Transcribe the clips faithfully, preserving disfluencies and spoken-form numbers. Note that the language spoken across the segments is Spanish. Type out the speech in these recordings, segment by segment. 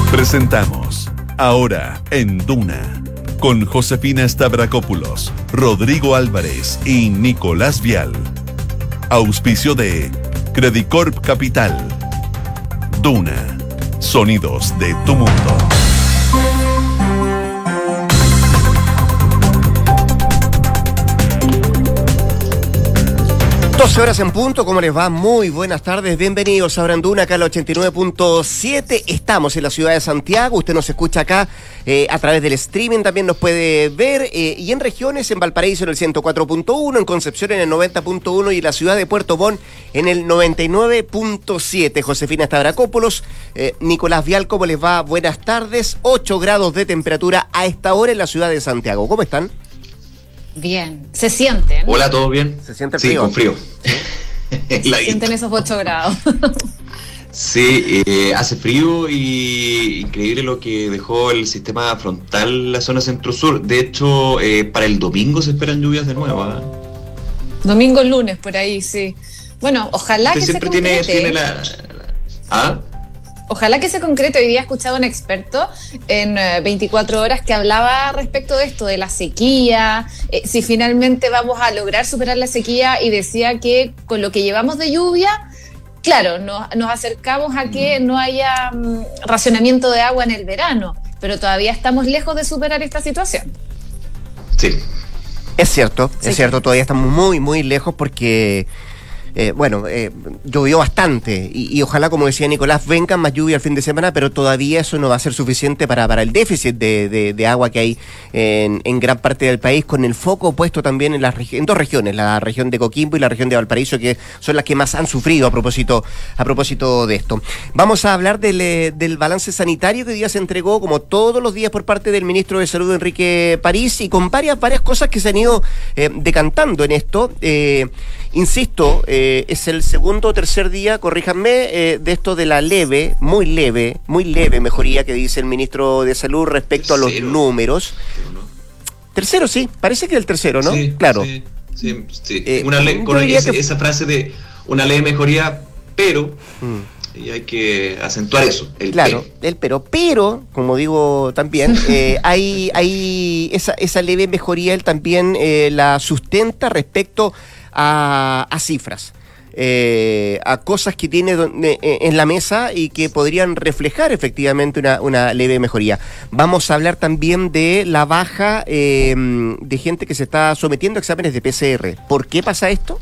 Presentamos Ahora en Duna con Josefina Stavrakopoulos, Rodrigo Álvarez y Nicolás Vial. Auspicio de Credicorp Capital. Duna. Sonidos de tu mundo. doce horas en punto, ¿cómo les va? Muy buenas tardes, bienvenidos a Ahora en Duna, acá al ochenta y nueve punto siete. Estamos en la ciudad de Santiago, usted nos escucha acá eh, a través del streaming, también nos puede ver, eh, y en regiones, en Valparaíso en el ciento cuatro punto uno, en Concepción en el noventa punto uno y en la ciudad de Puerto Montt en el noventa y nueve punto siete. Josefina Stavrakopoulos, eh, Nicolás Vial, ¿cómo les va? Buenas tardes, ocho grados de temperatura a esta hora en la ciudad de Santiago, ¿cómo están? Bien, se sienten. Hola, ¿todo bien? ¿Se siente frío? Sí, con frío. Se sienten esos ocho grados. Sí, eh, hace frío y increíble lo que dejó el sistema frontal en la zona centro-sur. De hecho, eh, para el domingo se esperan lluvias de nuevo. ¿eh? Domingo, lunes, por ahí, sí. Bueno, ojalá que se concrete. Tiene, tiene la, la, ¿Ah? Ojalá que se concrete. Hoy día he escuchado a un experto en veinticuatro horas que hablaba respecto de esto, de la sequía, eh, si finalmente vamos a lograr superar la sequía, y decía que con lo que llevamos de lluvia, claro, nos, nos acercamos a que no haya um, racionamiento de agua en el verano, pero todavía estamos lejos de superar esta situación. Sí. Es cierto, sí. es cierto, todavía estamos muy, muy lejos porque... Eh, bueno, eh, llovió bastante y, y ojalá, como decía Nicolás, vengan más lluvia el fin de semana, pero todavía eso no va a ser suficiente para, para el déficit de, de, de agua que hay en, en gran parte del país, con el foco puesto también en, las regi- en dos regiones, la región de Coquimbo y la región de Valparaíso, que son las que más han sufrido a propósito, a propósito de esto. Vamos a hablar del, del balance sanitario que hoy día se entregó, como todos los días, por parte del ministro de Salud, Enrique París, y con varias, varias cosas que se han ido eh, decantando en esto. Eh, insisto, eh, Eh, es el segundo o tercer día, corríjanme, eh, de esto de la leve, muy leve, muy leve mejoría que dice el ministro de Salud respecto a los Tercero. números. Tercero, sí, parece que el tercero, ¿no? Sí, claro. Sí, sí, sí. Eh, una le- con ese, que... esa frase de una leve mejoría, pero... Mm. Y hay que acentuar eso, el claro, pero. el pero, pero, como digo también, eh, hay, hay esa, esa leve mejoría, él también eh, la sustenta respecto a, a cifras. Eh, a cosas que tiene donde, eh, en la mesa y que podrían reflejar efectivamente una, una leve mejoría. Vamos a hablar también de la baja eh, de gente que se está sometiendo a exámenes de P C R. ¿Por qué pasa esto?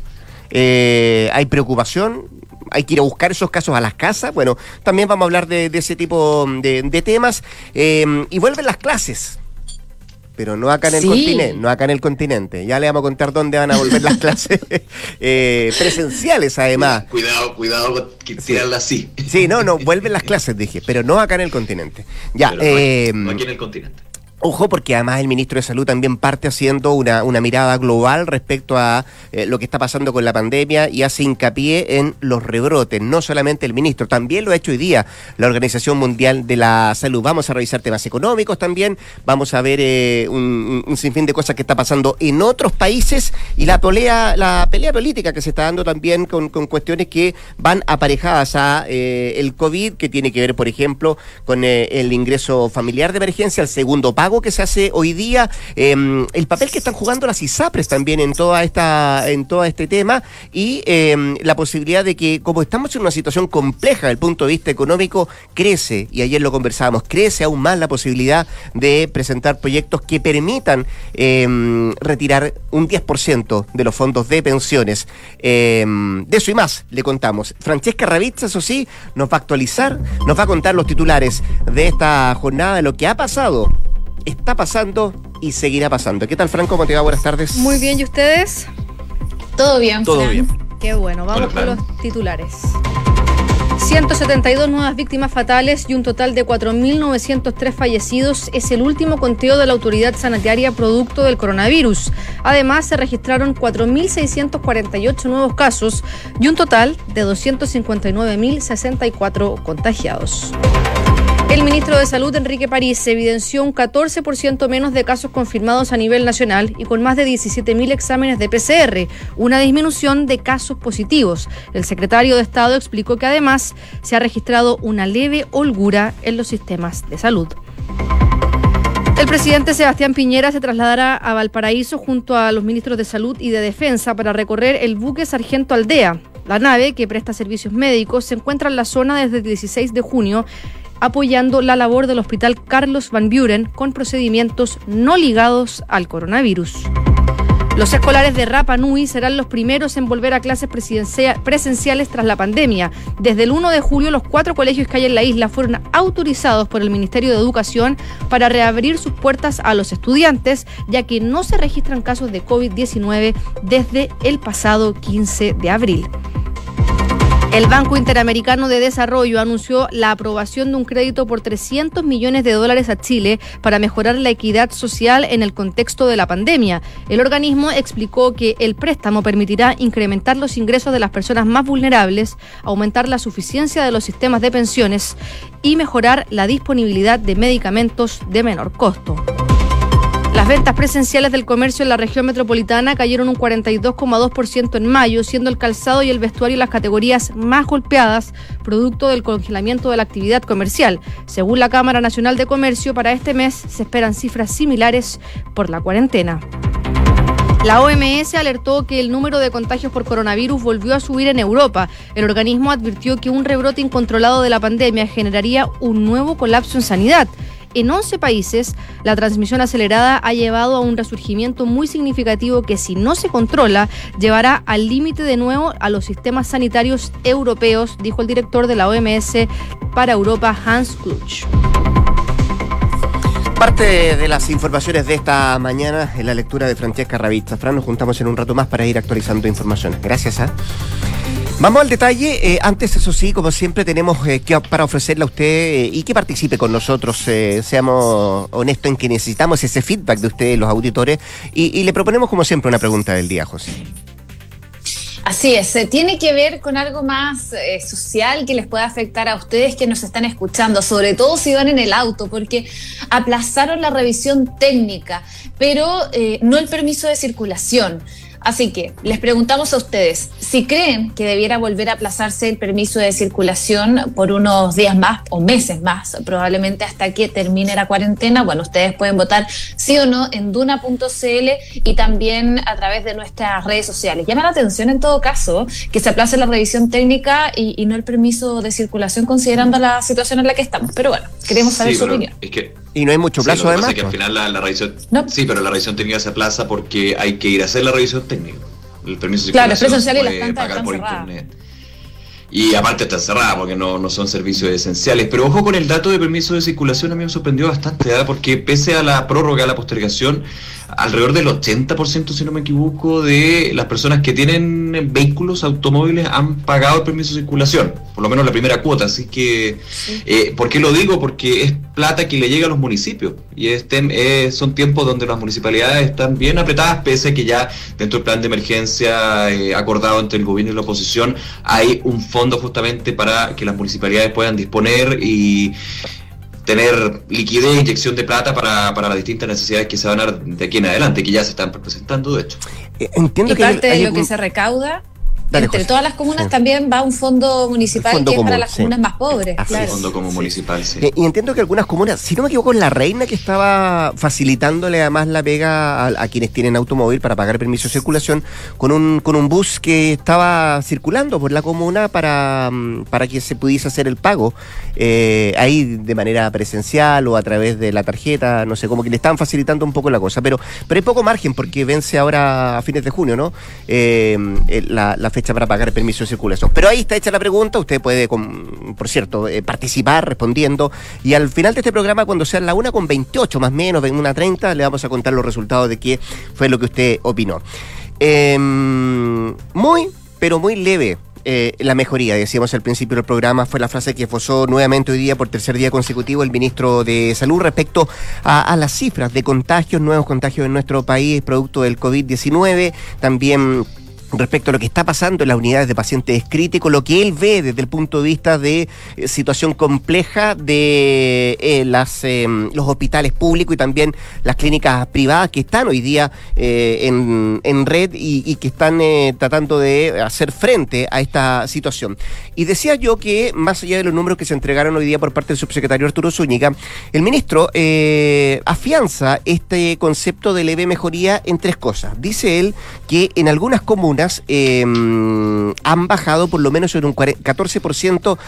Eh, ¿Hay preocupación? ¿Hay que ir a buscar esos casos a las casas? Bueno, también vamos a hablar de, de ese tipo de, de temas. Eh, y vuelven las clases. Pero no acá en el sí. continente, no acá en el continente. Ya le vamos a contar dónde van a volver las clases eh, presenciales, además. Cuidado, cuidado con tirarla así. Sí, no, no, vuelven las clases, dije, pero no acá en el continente. Ya, pero eh, no, no aquí en el continente. Ojo, porque además el ministro de Salud también parte haciendo una, una mirada global respecto a eh, lo que está pasando con la pandemia y hace hincapié en los rebrotes. No solamente el ministro, también lo ha hecho hoy día la Organización Mundial de la Salud. Vamos a revisar temas económicos también, vamos a ver eh, un, un sinfín de cosas que está pasando en otros países y la pelea, la pelea política que se está dando también con, con cuestiones que van aparejadas a eh, el COVID, que tiene que ver, por ejemplo, con eh, el ingreso familiar de emergencia, el segundo pago que se hace hoy día, eh, el papel que están jugando las ISAPRES también en toda esta, en todo este tema, y eh, la posibilidad de que, como estamos en una situación compleja desde el punto de vista económico, crece, y ayer lo conversábamos, crece aún más la posibilidad de presentar proyectos que permitan eh, retirar un diez por ciento de los fondos de pensiones. Eh, de eso y más le contamos. Francesca Ravizza, eso sí, nos va a actualizar, nos va a contar los titulares de esta jornada, de lo que ha pasado, está pasando y seguirá pasando. ¿Qué tal, Fran? ¿Cómo te va? Buenas tardes. Muy bien, ¿y ustedes? Todo bien, Todo Fran. bien. Qué bueno, vamos Hola, con los titulares. ciento setenta y dos nuevas víctimas fatales y un total de cuatro mil novecientos tres fallecidos es el último conteo de la autoridad sanitaria producto del coronavirus. Además, se registraron cuatro mil seiscientos cuarenta y ocho nuevos casos y un total de doscientos cincuenta y nueve mil sesenta y cuatro contagiados. El ministro de Salud, Enrique París, evidenció un catorce por ciento menos de casos confirmados a nivel nacional y con más de diecisiete mil exámenes de P C R, una disminución de casos positivos. El secretario de Estado explicó que además se ha registrado una leve holgura en los sistemas de salud. El presidente Sebastián Piñera se trasladará a Valparaíso junto a los ministros de Salud y de Defensa para recorrer el buque Sargento Aldea. La nave, que presta servicios médicos, se encuentra en la zona desde el dieciséis de junio, apoyando la labor del Hospital Carlos Van Buren con procedimientos no ligados al coronavirus. Los escolares de Rapa Nui serán los primeros en volver a clases presenciales tras la pandemia. Desde el uno de julio, los cuatro colegios que hay en la isla fueron autorizados por el Ministerio de Educación para reabrir sus puertas a los estudiantes, ya que no se registran casos de COVID diecinueve desde el pasado quince de abril. El Banco Interamericano de Desarrollo anunció la aprobación de un crédito por trescientos millones de dólares a Chile para mejorar la equidad social en el contexto de la pandemia. El organismo explicó que el préstamo permitirá incrementar los ingresos de las personas más vulnerables, aumentar la suficiencia de los sistemas de pensiones y mejorar la disponibilidad de medicamentos de menor costo. Las ventas presenciales del comercio en la región metropolitana cayeron un cuarenta y dos coma dos por ciento en mayo, siendo el calzado y el vestuario las categorías más golpeadas, producto del congelamiento de la actividad comercial. Según la Cámara Nacional de Comercio, para este mes se esperan cifras similares por la cuarentena. La O M S alertó que el número de contagios por coronavirus volvió a subir en Europa. El organismo advirtió que un rebrote incontrolado de la pandemia generaría un nuevo colapso en sanidad. En once países, la transmisión acelerada ha llevado a un resurgimiento muy significativo que, si no se controla, llevará al límite de nuevo a los sistemas sanitarios europeos, dijo el director de la O M S para Europa, Hans Kluge. Parte de las informaciones de esta mañana en la lectura de Francesca Ravizza. Fran, nos juntamos en un rato más para ir actualizando informaciones. Gracias. ¿eh? Vamos al detalle. Eh, antes, eso sí, como siempre, tenemos eh, que para ofrecerle a usted eh, y que participe con nosotros. Eh, seamos honestos en que necesitamos ese feedback de ustedes, los auditores, y, y le proponemos, como siempre, una pregunta del día, José. Así es, eh, tiene que ver con algo más eh, social que les pueda afectar a ustedes que nos están escuchando, sobre todo si van en el auto, porque aplazaron la revisión técnica, pero eh, no el permiso de circulación. Así que les preguntamos a ustedes si creen que debiera volver a aplazarse el permiso de circulación por unos días más o meses más, probablemente hasta que termine la cuarentena. Bueno, ustedes pueden votar sí o no en duna punto c l y también a través de nuestras redes sociales. Llama la atención en todo caso que se aplace la revisión técnica y, y no el permiso de circulación, considerando la situación en la que estamos. Pero bueno, queremos saber sí, su pero opinión. Es que Y no hay mucho plazo, sí, lo que además. pasa es que al final la, la revisión... No. Sí, pero la revisión técnica se aplaza porque hay que ir a hacer la revisión técnica. El permiso de Claro, es circulación presencial y se las puede plantas pagar están por cerradas. internet. Y aparte está cerrada porque no, no son servicios esenciales. Pero ojo con el dato de permiso de circulación, a mí me sorprendió bastante, ¿eh? Porque pese a la prórroga, a la postergación, alrededor del ochenta por ciento, si no me equivoco, de las personas que tienen vehículos, automóviles, han pagado el permiso de circulación, por lo menos la primera cuota. Así que, Sí. eh, ¿por qué lo digo? Porque es plata que le llega a los municipios y este, eh, son tiempos donde las municipalidades están bien apretadas, pese a que ya dentro del plan de emergencia eh, acordado entre el gobierno y la oposición hay un fondo justamente para que las municipalidades puedan disponer y tener liquidez, inyección de plata para, para las distintas necesidades que se van a dar de aquí en adelante, que ya se están presentando, de hecho. Eh, entiendo Y que parte hay de lo que algún- se recauda, Dale, entre José. todas las comunas, Sí. también va un fondo municipal Fondo que es común, para las sí. comunas más pobres. Así Claro. es. Fondo como Sí. municipal, sí. Eh, y entiendo que algunas comunas, si no me equivoco, la Reina, que estaba facilitándole además la pega a, a quienes tienen automóvil para pagar permiso de circulación, con un con un bus que estaba circulando por la comuna para, mm, para que se pudiese hacer el pago eh, ahí de manera presencial o a través de la tarjeta, no sé, como que le estaban facilitando un poco la cosa, pero pero hay poco margen porque vence ahora a fines de junio, ¿no? Eh, eh, la, la fecha para pagar el permiso de circulación. Pero ahí está hecha la pregunta, usted puede, con, por cierto, eh, participar respondiendo, y al final de este programa, cuando sea la una con veintiocho más o menos, una treinta, le vamos a contar los resultados de qué fue lo que usted opinó. Eh, muy, pero muy leve. Eh, la mejoría, decíamos al principio del programa, fue la frase que esbozó nuevamente hoy día por tercer día consecutivo el ministro de Salud respecto a, a las cifras de contagios, nuevos contagios en nuestro país producto del COVID diecinueve, también respecto a lo que está pasando en las unidades de pacientes críticos, lo que él ve desde el punto de vista de eh, situación compleja de eh, las eh, los hospitales públicos y también las clínicas privadas que están hoy día eh, en, en red y, y que están eh, tratando de hacer frente a esta situación. Y decía yo que, más allá de los números que se entregaron hoy día por parte del subsecretario Arturo Zúñiga, el ministro eh, afianza este concepto de leve mejoría en tres cosas. Dice él que en algunas comunas Eh, han bajado por lo menos en un catorce por ciento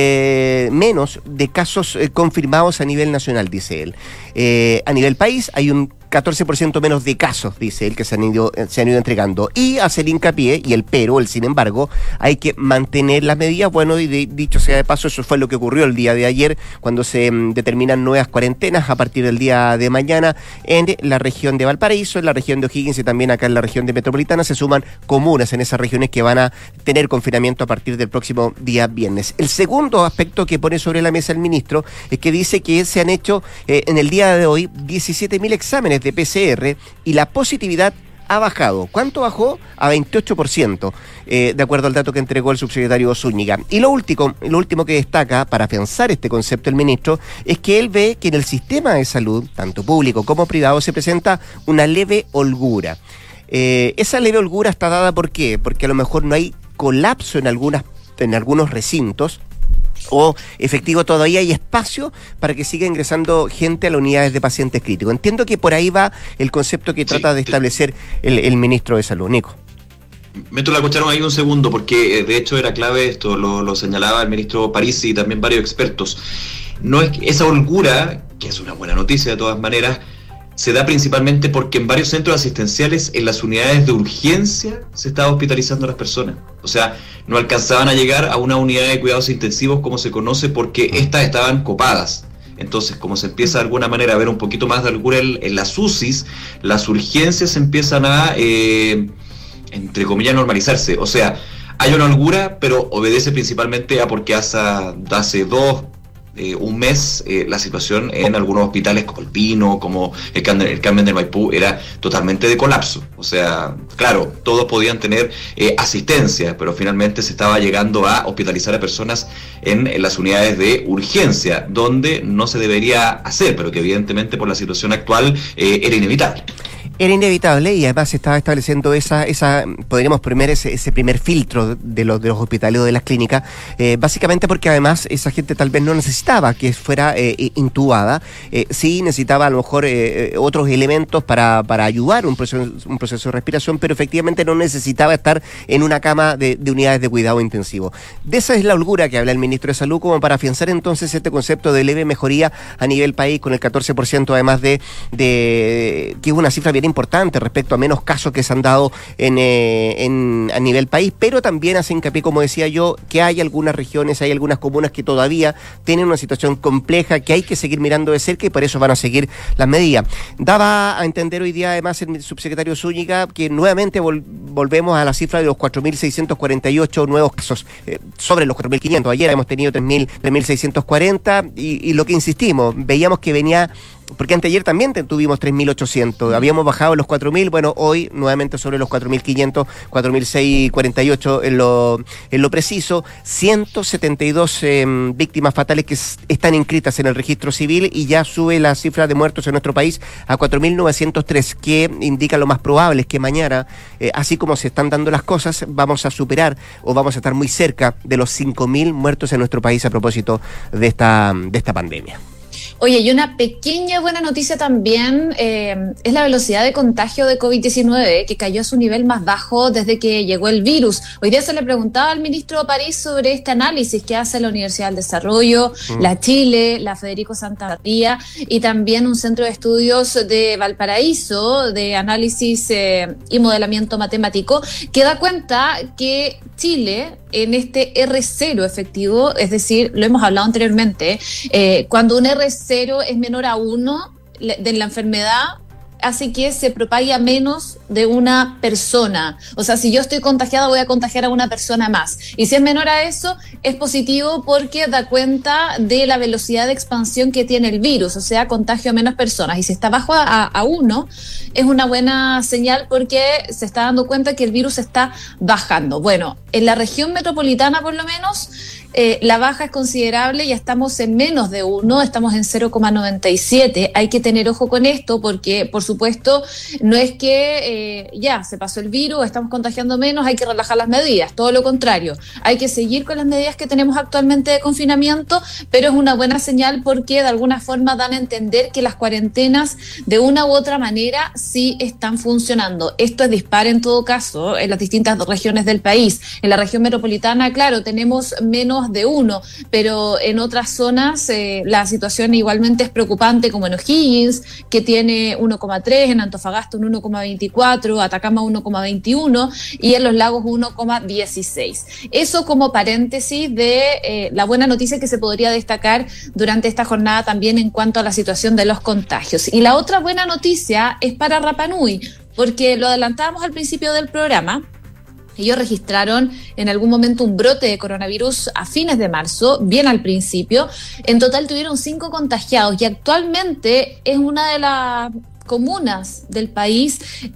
eh, menos de casos eh, confirmados a nivel nacional, dice él. Eh, a nivel país hay un catorce por ciento menos de casos, dice él, que se han ido se han ido entregando. Y hace el hincapié, y el pero, el sin embargo, hay que mantener las medidas. Bueno, y de, dicho sea de paso, eso fue lo que ocurrió el día de ayer, cuando se um, determinan nuevas cuarentenas a partir del día de mañana en la región de Valparaíso, en la región de O'Higgins y también acá en la región de Metropolitana. Se suman comunas en esas regiones que van a tener confinamiento a partir del próximo día viernes. El segundo aspecto que pone sobre la mesa el ministro es que dice que se han hecho eh, en el día de hoy diecisiete mil exámenes de P C R y la positividad ha bajado. ¿Cuánto bajó? A veintiocho por ciento, eh, de acuerdo al dato que entregó el subsecretario Zúñiga. Y lo último, lo último que destaca para afianzar este concepto el ministro es que él ve que en el sistema de salud, tanto público como privado, se presenta una leve holgura. Eh, esa leve holgura está dada ¿por qué? Porque a lo mejor no hay colapso en algunas, en algunos recintos, o efectivo todavía hay espacio para que siga ingresando gente a las unidades de pacientes críticos. Entiendo que por ahí va el concepto que trata sí, de establecer el, el ministro de Salud. Nico. Meto la cuchara ahí un segundo, porque de hecho era clave esto, lo, lo señalaba el ministro Parisi y también varios expertos. No es que esa holgura, que es una buena noticia de todas maneras, se da principalmente porque en varios centros asistenciales, en las unidades de urgencia, se estaba hospitalizando a las personas. O sea, no alcanzaban a llegar a una unidad de cuidados intensivos como se conoce, porque estas estaban copadas. Entonces, como se empieza de alguna manera a ver un poquito más de holgura en, en las U C Is, las urgencias empiezan a, eh, entre comillas, normalizarse. O sea, hay una holgura, pero obedece principalmente a porque hace, hace dos... Eh, un mes eh, la situación en algunos hospitales como el Pino, como el Carmen, el Carmen del Maipú, era totalmente de colapso. O sea, claro, todos podían tener eh, asistencia, pero finalmente se estaba llegando a hospitalizar a personas en, en las unidades de urgencia, donde no se debería hacer, pero que evidentemente por la situación actual eh, era inevitable. Era inevitable y además se estaba estableciendo esa, esa podríamos poner ese, ese primer filtro de los, de los hospitales o de las clínicas, eh, básicamente porque además esa gente tal vez no necesitaba que fuera eh, intubada, eh, sí necesitaba a lo mejor eh, otros elementos para, para ayudar un proceso, un proceso de respiración, pero efectivamente no necesitaba estar en una cama de, de unidades de cuidado intensivo. De esa es la holgura que habla el ministro de Salud, como para afianzar entonces este concepto de leve mejoría a nivel país, con el catorce por ciento además de, de que es una cifra bien importante respecto a menos casos que se han dado en, eh, en a nivel país, pero también hace hincapié, como decía yo, que hay algunas regiones, hay algunas comunas que todavía tienen una situación compleja que hay que seguir mirando de cerca y por eso van a seguir las medidas. Daba a entender hoy día además el subsecretario Zúñiga que nuevamente vol- volvemos a la cifra de los cuatro mil seiscientos cuarenta y ocho nuevos casos, eh, sobre los cuatro mil quinientos. Ayer hemos tenido tres mil seiscientos cuarenta y, y lo que insistimos, veíamos que venía... Porque anteayer también tuvimos tres mil ochocientos, habíamos bajado los cuatro mil, bueno, hoy nuevamente sobre los cuatro mil quinientos, cuatro mil seiscientos cuarenta y ocho en lo, en lo preciso, ciento setenta y dos eh, víctimas fatales que s- están inscritas en el registro civil y ya sube la cifra de muertos en nuestro país a cuatro mil novecientos tres, que indica lo más probable es que mañana, eh, así como se están dando las cosas, vamos a superar o vamos a estar muy cerca de los cinco mil muertos en nuestro país a propósito de esta, de esta pandemia. Oye, y una pequeña buena noticia también eh, es la velocidad de contagio de COVID diecinueve, que cayó a su nivel más bajo desde que llegó el virus. Hoy día se le preguntaba al ministro París sobre este análisis que hace la Universidad del Desarrollo, mm. la Chile, la Federico Santa María y también un centro de estudios de Valparaíso de análisis eh, y modelamiento matemático, que da cuenta que Chile, en este erre cero efectivo, es decir, lo hemos hablado anteriormente, eh, cuando un erre cero es menor a uno de la enfermedad, hace que se propague a menos de una persona. O sea, si yo estoy contagiada, voy a contagiar a una persona más. Y si es menor a eso, es positivo porque da cuenta de la velocidad de expansión que tiene el virus, o sea, contagio a menos personas. Y si está bajo a, a uno, es una buena señal porque se está dando cuenta que el virus está bajando. Bueno, en la región metropolitana, por lo menos, Eh, la baja es considerable, ya estamos en menos de uno, estamos en cero coma noventa y siete. Hay que tener ojo con esto porque, por supuesto, no es que eh, ya se pasó el virus, estamos contagiando menos, hay que relajar las medidas, todo lo contrario. Hay que seguir con las medidas que tenemos actualmente de confinamiento, pero es una buena señal porque de alguna forma dan a entender que las cuarentenas de una u otra manera sí están funcionando. Esto es dispar en todo caso en las distintas regiones del país. En la región metropolitana, claro, tenemos menos de uno, pero en otras zonas eh, la situación igualmente es preocupante, como en O'Higgins, que tiene uno coma tres, en Antofagasta un uno coma veinticuatro, Atacama uno coma veintiuno y en Los Lagos uno coma dieciséis. Eso como paréntesis de eh, la buena noticia que se podría destacar durante esta jornada también en cuanto a la situación de los contagios. Y la otra buena noticia es para Rapa Nui, porque lo adelantábamos al principio del programa. Ellos registraron en algún momento un brote de coronavirus a fines de marzo, bien al principio. En total tuvieron cinco contagiados y actualmente es una de las comunas del país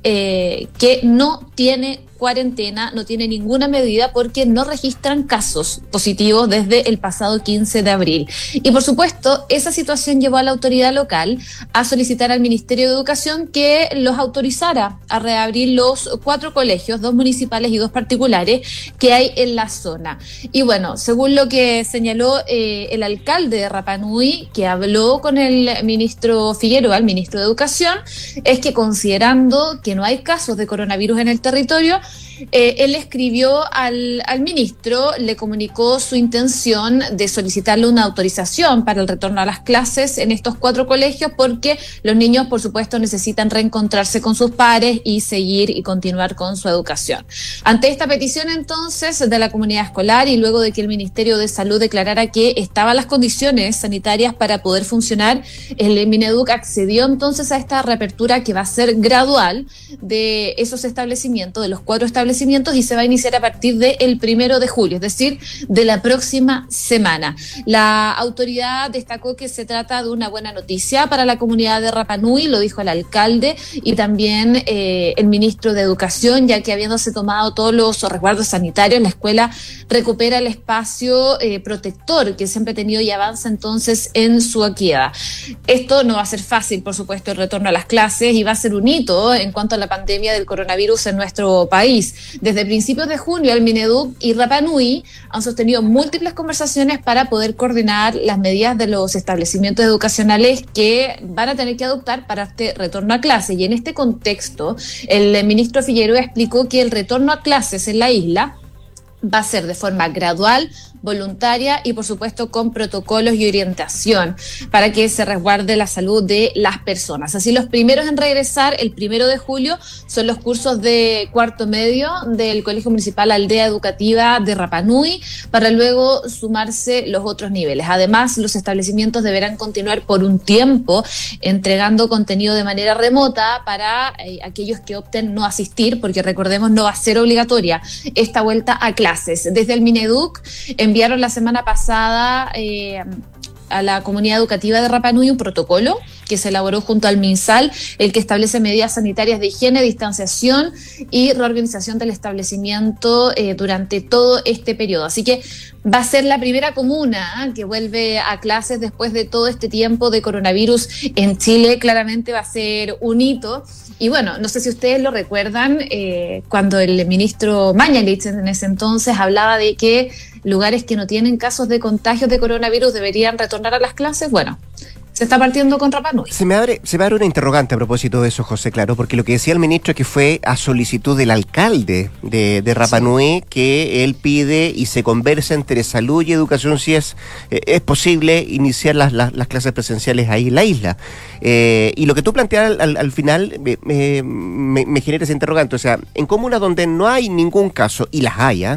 eh, que no tiene cuarentena, no tiene ninguna medida porque no registran casos positivos desde el pasado quince de abril. Y por supuesto, esa situación llevó a la autoridad local a solicitar al Ministerio de Educación que los autorizara a reabrir los cuatro colegios, dos municipales y dos particulares que hay en la zona. Y bueno, según lo que señaló eh, el alcalde de Rapa Nui, que habló con el ministro Figueroa, el ministro de Educación, es que considerando que no hay casos de coronavirus en el territorio, Eh, él escribió al, al ministro, le comunicó su intención de solicitarle una autorización para el retorno a las clases en estos cuatro colegios porque los niños, por supuesto, necesitan reencontrarse con sus pares y seguir y continuar con su educación. Ante esta petición, entonces, de la comunidad escolar y luego de que el Ministerio de Salud declarara que estaban las condiciones sanitarias para poder funcionar, el Mineduc accedió entonces a esta reapertura que va a ser gradual de esos establecimientos, de los cuatro establecimientos, y se va a iniciar a partir del primero de julio, es decir, de la próxima semana. La autoridad destacó que se trata de una buena noticia para la comunidad de Rapa Nui, lo dijo el alcalde y también eh, el ministro de Educación, ya que habiéndose tomado todos los resguardos sanitarios, la escuela recupera el espacio eh, protector que siempre ha tenido y avanza entonces en su equidad. Esto no va a ser fácil, por supuesto, el retorno a las clases y va a ser un hito en cuanto a la pandemia del coronavirus en nuestro país. Desde principios de junio, el Mineduc y Rapa Nui han sostenido múltiples conversaciones para poder coordinar las medidas de los establecimientos educacionales que van a tener que adoptar para este retorno a clases. Y en este contexto, el ministro Figueroa explicó que el retorno a clases en la isla va a ser de forma gradual, voluntaria y, por supuesto, con protocolos y orientación para que se resguarde la salud de las personas. Así, los primeros en regresar el primero de julio son los cursos de cuarto medio del Colegio Municipal Aldea Educativa de Rapa Nui, para luego sumarse los otros niveles. Además, los establecimientos deberán continuar por un tiempo entregando contenido de manera remota para eh, aquellos que opten no asistir, porque recordemos, no va a ser obligatoria esta vuelta a clases. Desde el Mineduc enviaron la semana pasada eh, a la comunidad educativa de Rapa Nui un protocolo que se elaboró junto al MinSal, el que establece medidas sanitarias de higiene, distanciación y reorganización del establecimiento eh, durante todo este periodo. Así que va a ser la primera comuna ¿eh? que vuelve a clases después de todo este tiempo de coronavirus en Chile. Claramente va a ser un hito. Y bueno, no sé si ustedes lo recuerdan, eh, cuando el ministro Mañalich en ese entonces hablaba de que lugares que no tienen casos de contagios de coronavirus deberían retornar a las clases. Bueno, se está partiendo con Rapa Nui. Se me abre, se me abre una interrogante a propósito de eso, José, claro, porque lo que decía el ministro es que fue a solicitud del alcalde de, de Rapa Nui, sí, que él pide y se conversa entre salud y educación si es, eh, es posible iniciar las, las, las clases presenciales ahí en la isla. Eh, y lo que tú planteas al, al, al final me, me, me genera ese interrogante, o sea, en comunas donde no hay ningún caso, y las haya,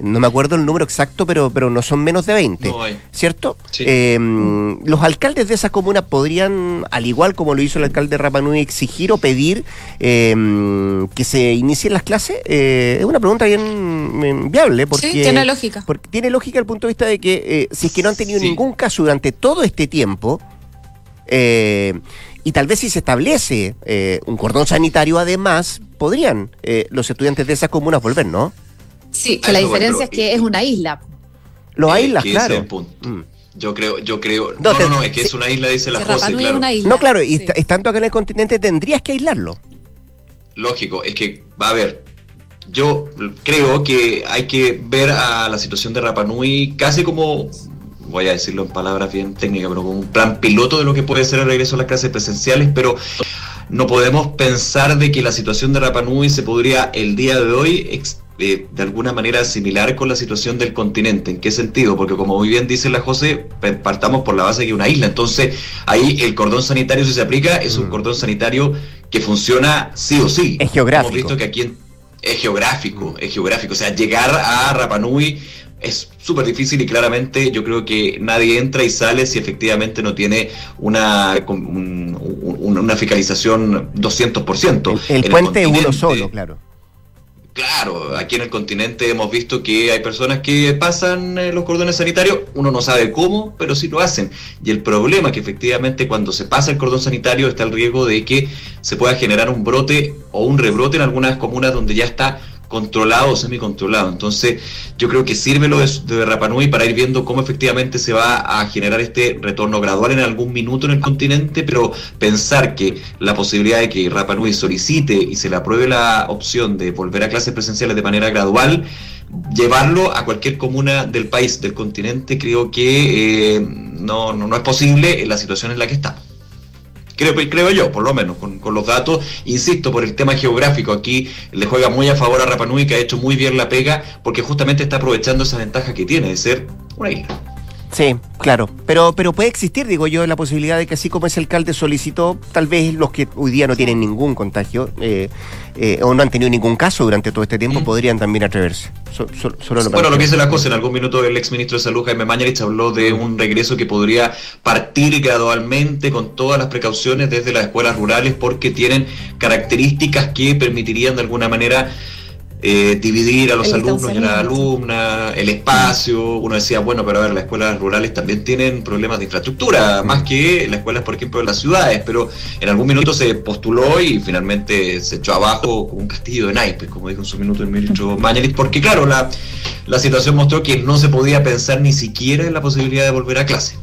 no me acuerdo el número exacto, pero, pero no son menos de veinte, no hay. ¿Cierto? Sí. Eh, los alcaldes de esas comunas podrían, al igual como lo hizo el alcalde de Rapa Nui, exigir o pedir eh, que se inicien las clases. Eh, es una pregunta bien viable, porque sí, tiene lógica. Porque tiene lógica el punto de vista de que eh, si es que no han tenido sí. ningún caso durante todo este tiempo, eh, y tal vez si se establece eh, un cordón sanitario, además, podrían eh, los estudiantes de esas comunas volver, ¿no? Sí, que la diferencia es que es una isla. Los Eh, islas, que ese claro. es el punto. Mm. Yo creo, yo creo. No, No, te- no, no, es que sí. es una isla, dice la Que Rapa José, Nui claro. es una isla. No, claro, y Sí. est- estando acá en el continente tendrías que aislarlo. Lógico, es que, va a ver, yo creo que hay que ver a la situación de Rapa Nui casi como, voy a decirlo en palabras bien técnicas, pero como un plan piloto de lo que puede ser el regreso a las clases presenciales, pero no podemos pensar de que la situación de Rapa Nui se podría el día de hoy ex- eh, de alguna manera asimilar con la situación del continente. ¿En qué sentido? Porque como muy bien dice la José, pe- partamos por la base de que es una isla, entonces ahí el cordón sanitario, si se aplica, es un Mm. cordón sanitario que funciona sí o sí. Es geográfico. Hemos visto que aquí en- es geográfico, es geográfico, o sea, llegar a Rapa Nui es súper difícil y claramente yo creo que nadie entra y sale si efectivamente no tiene una, un- un- una fiscalización doscientos por ciento. El, el En puente es uno continente, solo, claro. Claro, aquí en el continente hemos visto que hay personas que pasan eh, los cordones sanitarios, uno no sabe cómo, pero sí lo hacen. Y el problema es que efectivamente cuando se pasa el cordón sanitario está el riesgo de que se pueda generar un brote o un rebrote en algunas comunas donde ya está controlado o semicontrolado. Entonces yo creo que sirve lo de, de Rapa Nui para ir viendo cómo efectivamente se va a generar este retorno gradual en algún minuto en el continente, pero pensar que la posibilidad de que Rapa Nui solicite y se le apruebe la opción de volver a clases presenciales de manera gradual, llevarlo a cualquier comuna del país, del continente, creo que eh, no, no, no es posible en la situación en la que estamos. Creo, creo yo, por lo menos, con, con los datos, insisto, por el tema geográfico, aquí le juega muy a favor a Rapa Nui, que ha hecho muy bien la pega, porque justamente está aprovechando esa ventaja que tiene de ser una isla. Sí, claro, pero pero puede existir, digo yo, la posibilidad de que así como ese alcalde solicitó, tal vez los que hoy día no tienen ningún contagio eh, eh, o no han tenido ningún caso durante todo este tiempo, Mm. podrían también atreverse. So, so, solo lo Bueno, lo que planteo. dice la cosa, en algún minuto el exministro de Salud, Jaime Mañalich, habló de un regreso que podría partir gradualmente con todas las precauciones desde las escuelas rurales, porque tienen características que permitirían de alguna manera Eh, dividir a los El alumnos y a las distanciamiento. alumnas, el espacio. Uno decía, bueno, pero a ver, las escuelas rurales también tienen problemas de infraestructura, más que las escuelas, por ejemplo, de las ciudades, pero en algún minuto se postuló y finalmente se echó abajo como un castillo de naipes, como dijo en su minuto el ministro Mañalich, porque claro, la, la situación mostró que no se podía pensar ni siquiera en la posibilidad de volver a clase.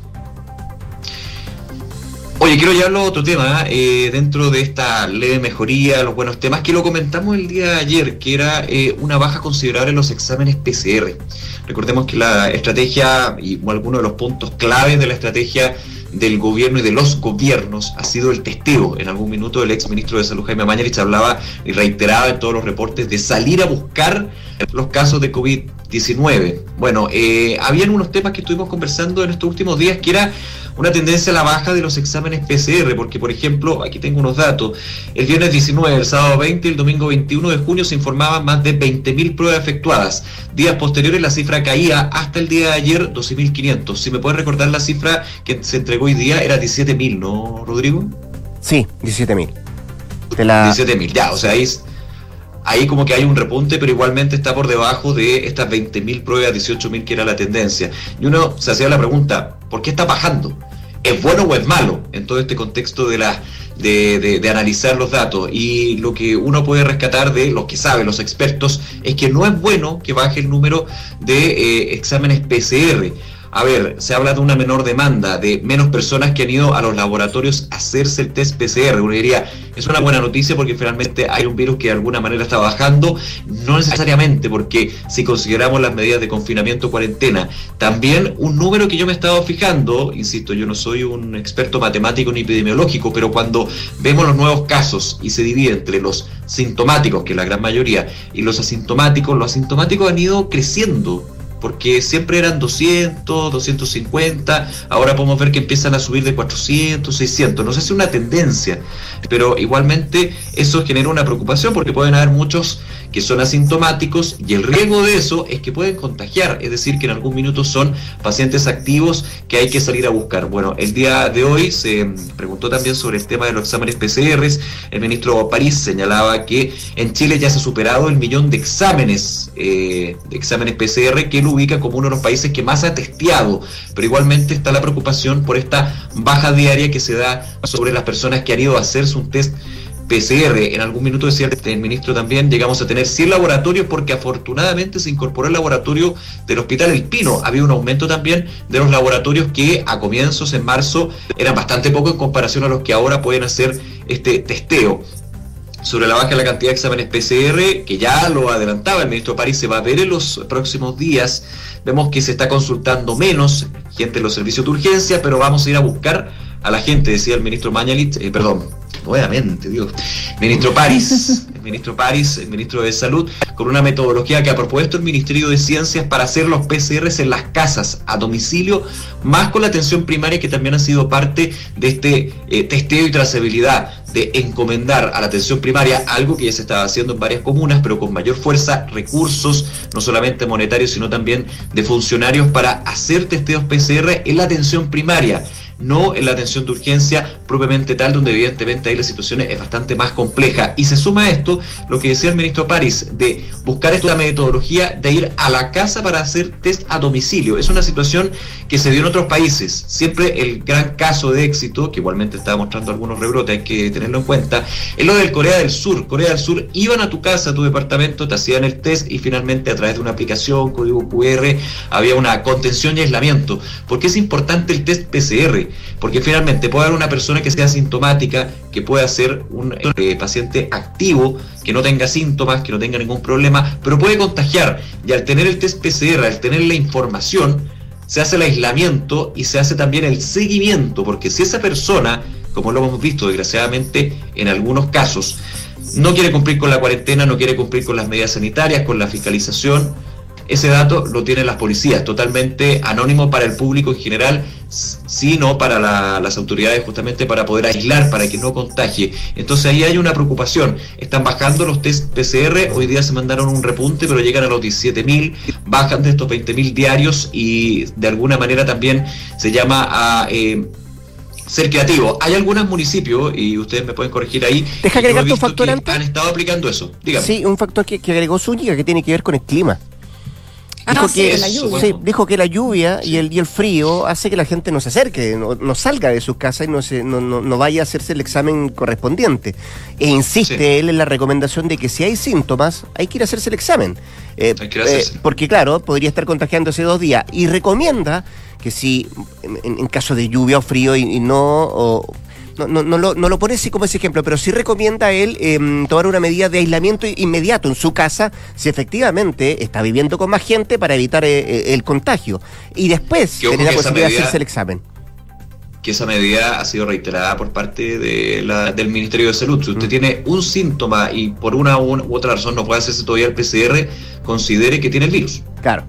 Oye, quiero llevarlo a otro tema, eh, dentro de esta leve mejoría, los buenos temas, que lo comentamos el día de ayer, que era eh, una baja considerable en los exámenes P C R. Recordemos que la estrategia, y algunos de los puntos claves de la estrategia del gobierno y de los gobiernos ha sido el testeo. En algún minuto el ex ministro de Salud, Jaime Mañalich, hablaba y reiteraba en todos los reportes de salir a buscar los casos de COVID diecinueve. Bueno, eh, habían unos temas que estuvimos conversando en estos últimos días, que era una tendencia a la baja de los exámenes P C R, porque por ejemplo, aquí tengo unos datos, el viernes diecinueve, el sábado veinte y el domingo veintiuno de junio se informaban más de veinte mil pruebas efectuadas. Días posteriores la cifra caía hasta el día de ayer doce mil quinientos. Si me puedes recordar la cifra que se entregó hoy día, era diecisiete mil, ¿no, Rodrigo? Sí, diecisiete mil. De la... diecisiete mil, ya, o sea, ahí, ahí como que hay un repunte, pero igualmente está por debajo de estas veinte mil pruebas, dieciocho mil que era la tendencia. Y uno se hacía la pregunta, ¿por qué está bajando? ¿Es bueno o es malo en todo este contexto de, la, de, de, de analizar los datos? Y lo que uno puede rescatar de los que saben, los expertos, es que no es bueno que baje el número de eh, exámenes P C R. A ver, se habla de una menor demanda, de menos personas que han ido a los laboratorios a hacerse el test P C R. Uno diría, es una buena noticia porque finalmente hay un virus que de alguna manera está bajando, no necesariamente, porque si consideramos las medidas de confinamiento, cuarentena, también un número que yo me he estado fijando, insisto, yo no soy un experto matemático ni epidemiológico, pero cuando vemos los nuevos casos y se divide entre los sintomáticos, que es la gran mayoría, y los asintomáticos, los asintomáticos han ido creciendo, porque siempre eran doscientos, doscientos cincuenta, ahora podemos ver que empiezan a subir de cuatrocientos, seiscientos, no sé si es una tendencia, pero igualmente eso genera una preocupación porque pueden haber muchos que son asintomáticos, y el riesgo de eso es que pueden contagiar, es decir, que en algún minuto son pacientes activos que hay que salir a buscar. Bueno, el día de hoy se preguntó también sobre el tema de los exámenes P C Rs. El ministro París señalaba que en Chile ya se ha superado el millón de exámenes, eh, de exámenes P C R, que lo ubica como uno de los países que más ha testeado, pero igualmente está la preocupación por esta baja diaria que se da sobre las personas que han ido a hacerse un test P C R. En algún minuto decía el ministro también, llegamos a tener cien laboratorios porque afortunadamente se incorporó el laboratorio del Hospital El Pino. Había un aumento también de los laboratorios que a comienzos en marzo eran bastante pocos en comparación a los que ahora pueden hacer este testeo. Sobre la baja de la cantidad de exámenes P C R, que ya lo adelantaba el ministro París, se va a ver en los próximos días. Vemos que se está consultando menos gente en los servicios de urgencia, pero vamos a ir a buscar a la gente, decía el ministro Mañalich, eh, perdón, nuevamente, Dios, ministro París, el ministro París, el ministro de Salud, con una metodología que ha propuesto el Ministerio de Ciencias para hacer los P C Rs en las casas, a domicilio, más con la atención primaria, que también ha sido parte de este eh, testeo y trazabilidad, de encomendar a la atención primaria algo que ya se estaba haciendo en varias comunas, pero con mayor fuerza, recursos, no solamente monetarios, sino también de funcionarios para hacer testeos P C R en la atención primaria, no en la atención de urgencia propiamente tal, donde evidentemente ahí la situación es bastante más compleja. Y se suma a esto lo que decía el ministro París, de buscar esta metodología de ir a la casa para hacer test a domicilio. Es una situación que se dio en otros países. Siempre el gran caso de éxito, que igualmente estaba mostrando algunos rebrotes, hay que tenerlo en cuenta, es lo del Corea del Sur. Corea del Sur, iban a tu casa, a tu departamento, te hacían el test y finalmente a través de una aplicación, código cu erre, había una contención y aislamiento. ¿Por qué es importante el test P C R? Porque finalmente puede haber una persona que sea asintomática, que pueda ser un eh, paciente activo, que no tenga síntomas, que no tenga ningún problema, pero puede contagiar. Y al tener el test P C R, al tener la información, se hace el aislamiento y se hace también el seguimiento, porque si esa persona, como lo hemos visto desgraciadamente en algunos casos, no quiere cumplir con la cuarentena, no quiere cumplir con las medidas sanitarias, con la fiscalización, ese dato lo tienen las policías, totalmente anónimo para el público en general, sino para la, las autoridades, justamente para poder aislar, para que no contagie. Entonces ahí hay una preocupación. Están bajando los test P C R, hoy día se mandaron un repunte, pero llegan a los diecisiete mil, bajan de estos veinte mil diarios, y de alguna manera también se llama a eh, ser creativo. Hay algunos municipios, y ustedes me pueden corregir ahí, deja agregar un factor antes. Han estado aplicando eso. Dígame. Sí, un factor que, que agregó Zúñiga, que tiene que ver con el clima. Dijo, Ah, que, sí, la lluvia. sí, dijo que la lluvia y el, y el frío hace que la gente no se acerque, no, no salga de sus casas y no, se, no, no, no vaya a hacerse el examen correspondiente. E insiste sí. él en la recomendación de que si hay síntomas, hay que ir a hacerse el examen. Eh, hay que ir a hacerse. Eh, porque claro, podría estar contagiándose dos días. Y recomienda que si, en, en caso de lluvia o frío y, y no... O, No, no, no, lo, no lo pone así como ese ejemplo, pero sí recomienda a él eh, tomar una medida de aislamiento inmediato en su casa si efectivamente está viviendo con más gente, para evitar eh, el contagio. Y después tener la posibilidad de hacerse el examen. Que esa medida ha sido reiterada por parte de la, del Ministerio de Salud. Si usted mm. tiene un síntoma y por una u otra razón no puede hacerse todavía el P C R, considere que tiene el virus. Claro.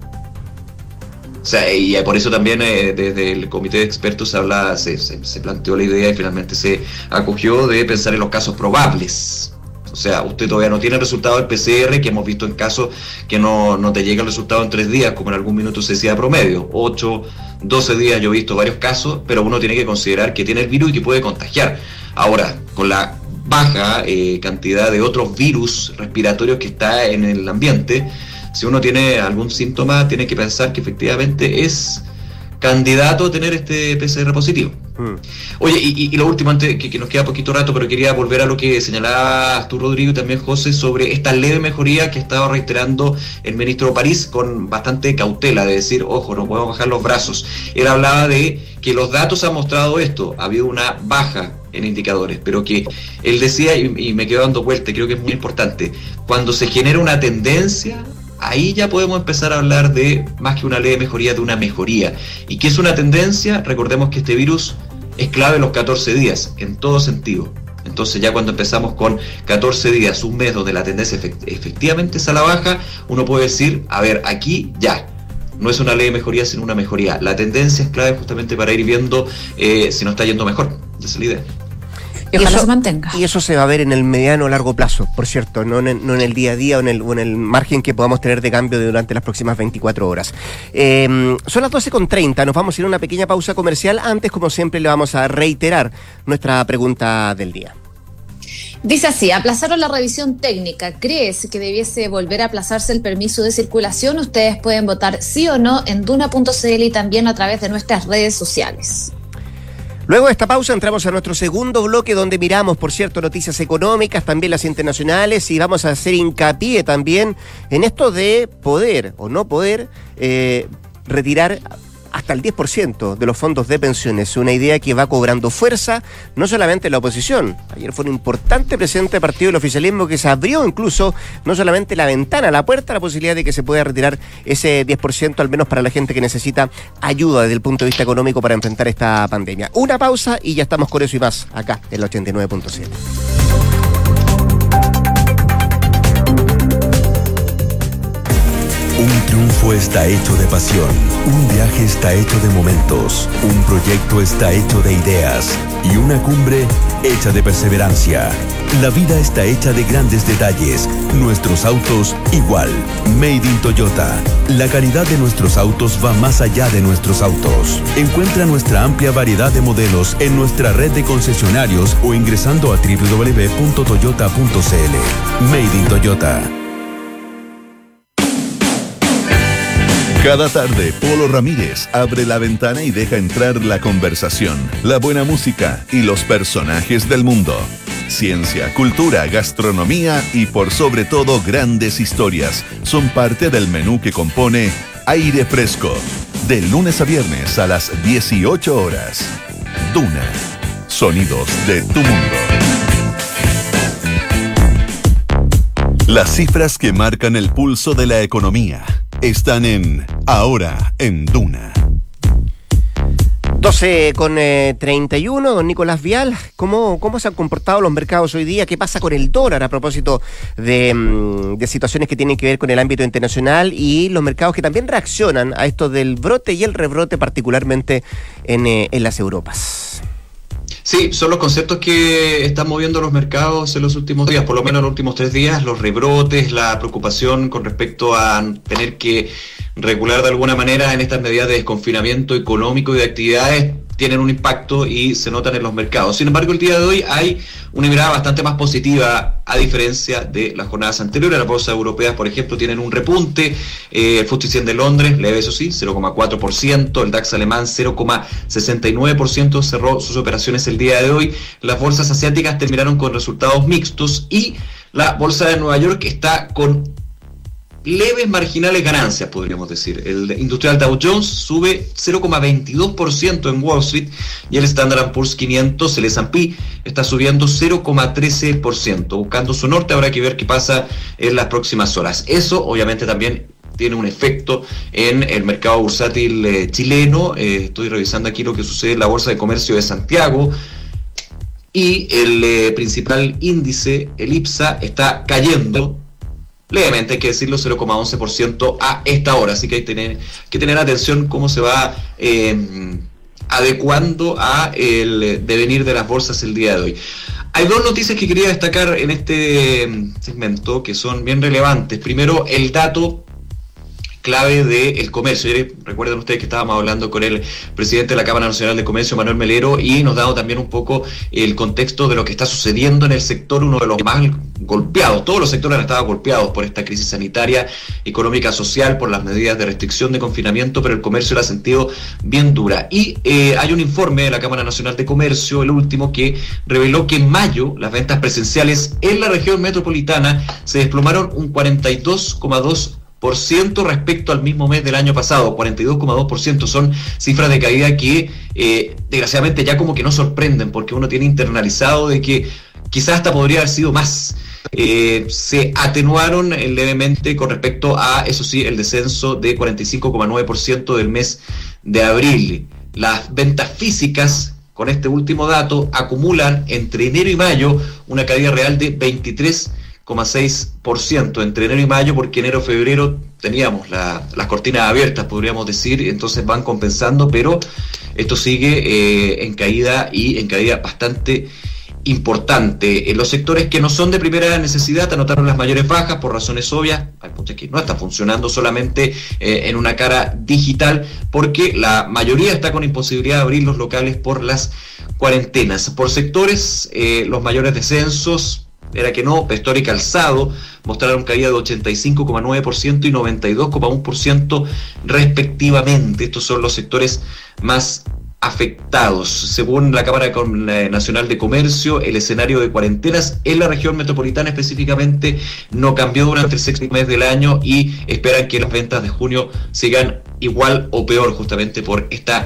O sea, y por eso también eh, desde el comité de expertos se habla, se, se, se planteó la idea y finalmente se acogió de pensar en los casos probables. O sea, usted todavía no tiene el resultado del P C R, que hemos visto en casos que no, no te llega el resultado en tres días, como en algún minuto se decía promedio, ocho, doce días. Yo he visto varios casos, pero uno tiene que considerar que tiene el virus y que puede contagiar. Ahora, con la baja eh, cantidad de otros virus respiratorios que está en el ambiente, si uno tiene algún síntoma, tiene que pensar que efectivamente es candidato a tener este P C R positivo. Mm. Oye, y, y lo último, antes que, que nos queda poquito rato, pero quería volver a lo que señalabas tú, Rodrigo, y también José, sobre esta leve mejoría que estaba reiterando el ministro París con bastante cautela, de decir, ojo, no podemos bajar los brazos. Él hablaba de que los datos han mostrado esto, ha habido una baja en indicadores, pero que él decía, y, y me quedo dando vuelta, creo que es muy importante, cuando se genera una tendencia, ahí ya podemos empezar a hablar de, más que una leve mejoría, de una mejoría. ¿Y qué es una tendencia? Recordemos que este virus es clave en los catorce días, en todo sentido. Entonces ya cuando empezamos con catorce días, un mes donde la tendencia efect- efectivamente es a la baja, uno puede decir, a ver, aquí ya. No es una leve mejoría, sino una mejoría. La tendencia es clave justamente para ir viendo eh, si nos está yendo mejor. Esa es la idea. Y ojalá eso se mantenga. Y eso se va a ver en el mediano o largo plazo, por cierto, no en el, no en el día a día o en el, o en el margen que podamos tener de cambio durante las próximas veinticuatro horas. Eh, son las doce con treinta, nos vamos a ir a una pequeña pausa comercial. Antes, como siempre, le vamos a reiterar nuestra pregunta del día. Dice así: aplazaron la revisión técnica. ¿Crees que debiese volver a aplazarse el permiso de circulación? Ustedes pueden votar sí o no en duna punto c l y también a través de nuestras redes sociales. Luego de esta pausa entramos a nuestro segundo bloque, donde miramos, por cierto, noticias económicas, también las internacionales, y vamos a hacer hincapié también en esto de poder o no poder eh, retirar hasta el diez por ciento de los fondos de pensiones, una idea que va cobrando fuerza, no solamente en la oposición. Ayer fue un importante presente partido del oficialismo que se abrió incluso, no solamente la ventana, la puerta, la posibilidad de que se pueda retirar ese diez por ciento, al menos para la gente que necesita ayuda desde el punto de vista económico para enfrentar esta pandemia. Una pausa y ya estamos con eso y más, acá en la ochenta y nueve punto siete. Un triunfo está hecho de pasión, un viaje está hecho de momentos, un proyecto está hecho de ideas y una cumbre hecha de perseverancia. La vida está hecha de grandes detalles, nuestros autos igual. Made in Toyota. La calidad de nuestros autos va más allá de nuestros autos. Encuentra nuestra amplia variedad de modelos en nuestra red de concesionarios o ingresando a doble u doble u doble u punto toyota punto c l. Made in Toyota. Cada tarde, Polo Ramírez abre la ventana y deja entrar la conversación, la buena música y los personajes del mundo. Ciencia, cultura, gastronomía y por sobre todo grandes historias son parte del menú que compone Aire Fresco, de lunes a viernes a las dieciocho horas. Duna, sonidos de tu mundo. Las cifras que marcan el pulso de la economía están en Ahora en Duna. doce con treinta y uno, don Nicolás Vial, ¿cómo, ¿cómo se han comportado los mercados hoy día? ¿Qué pasa con el dólar a propósito de, de situaciones que tienen que ver con el ámbito internacional y los mercados que también reaccionan a esto del brote y el rebrote, particularmente en, en las Europas? Sí, son los conceptos que están moviendo los mercados en los últimos días, por lo menos en los últimos tres días, los rebrotes, la preocupación con respecto a tener que regular de alguna manera en estas medidas de desconfinamiento económico y de actividades tienen un impacto y se notan en los mercados. Sin embargo, el día de hoy hay una mirada bastante más positiva a diferencia de las jornadas anteriores. Las bolsas europeas, por ejemplo, tienen un repunte. Eh, el F T S E cien de Londres, leve eso sí, cero coma cuatro por ciento. El DAX alemán, cero coma sesenta y nueve por ciento cerró sus operaciones el día de hoy. Las bolsas asiáticas terminaron con resultados mixtos y la bolsa de Nueva York está con leves marginales ganancias, podríamos decir. El industrial Dow Jones sube cero coma veintidós por ciento en Wall Street y el Standard and Poor's quinientos, el S and P, está subiendo cero coma trece por ciento. Buscando su norte, habrá que ver qué pasa en las próximas horas. Eso, obviamente, también tiene un efecto en el mercado bursátil eh, chileno. Eh, estoy revisando aquí lo que sucede en la Bolsa de Comercio de Santiago. Y el eh, principal índice, el IPSA, está cayendo levemente, hay que decirlo, cero coma once por ciento a esta hora, así que hay tener, que tener atención cómo se va eh, adecuando a el devenir de las bolsas el día de hoy. Hay dos noticias que quería destacar en este segmento que son bien relevantes. Primero, el dato clave del comercio. Recuerden ustedes que estábamos hablando con el presidente de la Cámara Nacional de Comercio, Manuel Melero, y nos damos también un poco el contexto de lo que está sucediendo en el sector, uno de los más golpeados. Todos los sectores han estado golpeados por esta crisis sanitaria, económica, social, por las medidas de restricción de confinamiento, pero el comercio la ha sentido bien dura. Y eh, hay un informe de la Cámara Nacional de Comercio, el último, que reveló que en mayo las ventas presenciales en la región metropolitana se desplomaron un cuarenta y dos coma dos por ciento por ciento respecto al mismo mes del año pasado. Cuarenta y dos coma dos por ciento son cifras de caída que eh, desgraciadamente ya como que no sorprenden, porque uno tiene internalizado de que quizás hasta podría haber sido más. Eh, se atenuaron eh, levemente con respecto a, eso sí, el descenso de cuarenta y cinco coma nueve por ciento del mes de abril. Las ventas físicas, con este último dato, acumulan entre enero y mayo una caída real de veintitrés coma seis por ciento entre enero y mayo, porque enero y febrero teníamos la, las cortinas abiertas, podríamos decir, entonces van compensando, pero esto sigue eh, en caída y en caída bastante importante. En los sectores que no son de primera necesidad anotaron las mayores bajas por razones obvias. Hay muchas que no están funcionando solamente eh, en una cara digital, porque la mayoría está con imposibilidad de abrir los locales por las cuarentenas. Por sectores, eh, los mayores descensos, era que no, vestuario y calzado mostraron caída de ochenta y cinco coma nueve por ciento y noventa y dos coma uno por ciento respectivamente. Estos son los sectores más afectados. Según la Cámara Nacional de Comercio, el escenario de cuarentenas en la región metropolitana específicamente no cambió durante el sexto mes del año y esperan que las ventas de junio sigan igual o peor, justamente por esta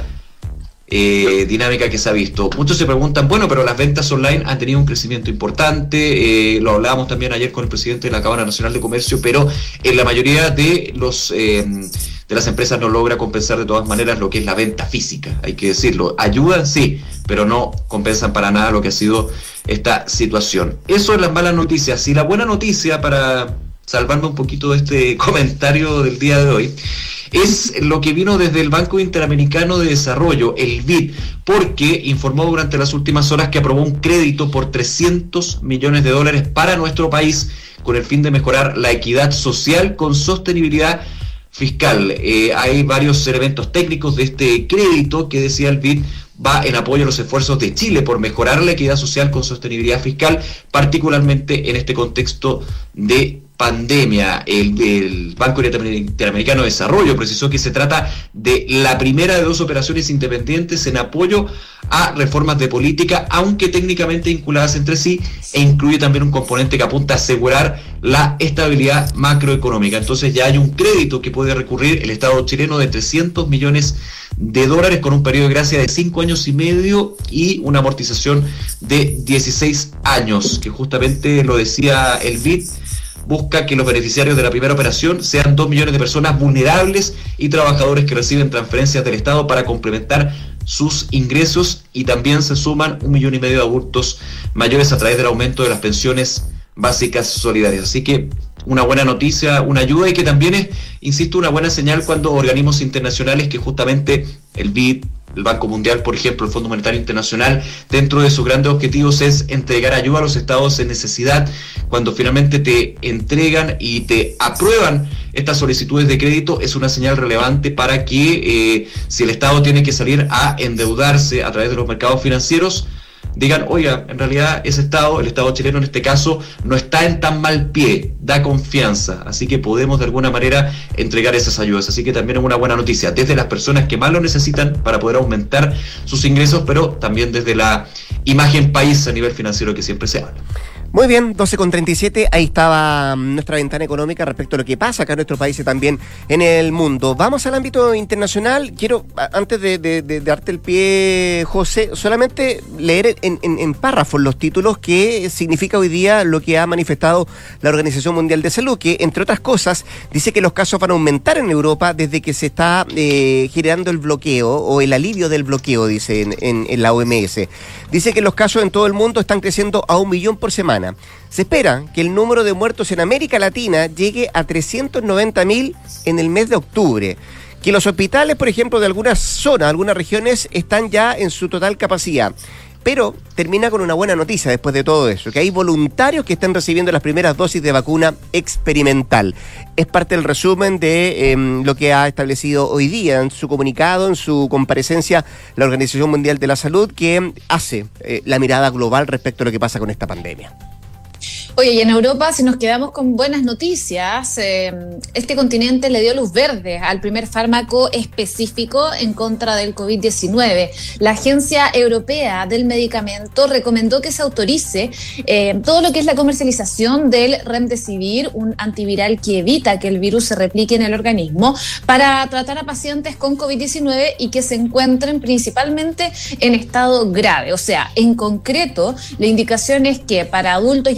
Eh, dinámica que se ha visto. Muchos se preguntan, bueno, pero las ventas online han tenido un crecimiento importante, eh, lo hablábamos también ayer con el presidente de la Cámara Nacional de Comercio, pero en la mayoría de los eh, de las empresas no logra compensar de todas maneras lo que es la venta física, hay que decirlo. Ayudan, sí, pero no compensan para nada lo que ha sido esta situación. Eso es las malas noticias. Y la buena noticia, para salvarme un poquito de este comentario del día de hoy, es lo que vino desde el Banco Interamericano de Desarrollo, el B I D, porque informó durante las últimas horas que aprobó un crédito por trescientos millones de dólares para nuestro país con el fin de mejorar la equidad social con sostenibilidad fiscal. Eh, hay varios elementos técnicos de este crédito que, decía el B I D, va en apoyo a los esfuerzos de Chile por mejorar la equidad social con sostenibilidad fiscal, particularmente en este contexto de pandemia. El, el Banco Interamericano de Desarrollo precisó que se trata de la primera de dos operaciones independientes en apoyo a reformas de política, aunque técnicamente vinculadas entre sí, e incluye también un componente que apunta a asegurar la estabilidad macroeconómica. Entonces ya hay un crédito que puede recurrir el Estado chileno de trescientos millones de dólares con un periodo de gracia de cinco años y medio y una amortización de dieciséis años, que justamente lo decía el B I D, busca que los beneficiarios de la primera operación sean dos millones de personas vulnerables y trabajadores que reciben transferencias del Estado para complementar sus ingresos, y también se suman un millón y medio de adultos mayores a través del aumento de las pensiones básicas solidarias. Así que una buena noticia, una ayuda, y que también es, insisto, una buena señal cuando organismos internacionales, que justamente el B I D, el Banco Mundial, por ejemplo, el Fondo Monetario Internacional, dentro de sus grandes objetivos es entregar ayuda a los estados en necesidad. Cuando finalmente te entregan y te aprueban estas solicitudes de crédito, es una señal relevante para que eh, si el Estado tiene que salir a endeudarse a través de los mercados financieros, digan, oiga, en realidad ese Estado, el Estado chileno en este caso, no está en tan mal pie, da confianza, así que podemos de alguna manera entregar esas ayudas. Así que también es una buena noticia, desde las personas que más lo necesitan para poder aumentar sus ingresos, pero también desde la imagen país a nivel financiero que siempre se habla. Muy bien, doce con treinta y siete, ahí estaba nuestra ventana económica respecto a lo que pasa acá en nuestro país y también en el mundo. Vamos al ámbito internacional. Quiero, antes de, de, de darte el pie, José, solamente leer en, en, en párrafos los títulos que significa hoy día lo que ha manifestado la Organización Mundial de Salud, que entre otras cosas dice que los casos van a aumentar en Europa desde que se está eh, generando el bloqueo o el alivio del bloqueo, dice en, en, en la O M S. Dice que los casos en todo el mundo están creciendo a un millón por semana. Se espera que el número de muertos en América Latina llegue a trescientos noventa mil en el mes de octubre. Que los hospitales, por ejemplo, de algunas zonas, algunas regiones, están ya en su total capacidad. Pero termina con una buena noticia después de todo eso, que hay voluntarios que están recibiendo las primeras dosis de vacuna experimental. Es parte del resumen de eh, lo que ha establecido hoy día en su comunicado, en su comparecencia, la Organización Mundial de la Salud, que hace eh, la mirada global respecto a lo que pasa con esta pandemia. Oye, y en Europa, si nos quedamos con buenas noticias, eh, este continente le dio luz verde al primer fármaco específico en contra del covid diecinueve. La Agencia Europea del Medicamento recomendó que se autorice eh, todo lo que es la comercialización del Remdesivir, un antiviral que evita que el virus se replique en el organismo, para tratar a pacientes con covid diecinueve y que se encuentren principalmente en estado grave. O sea, en concreto, la indicación es que para adultos y adolescentes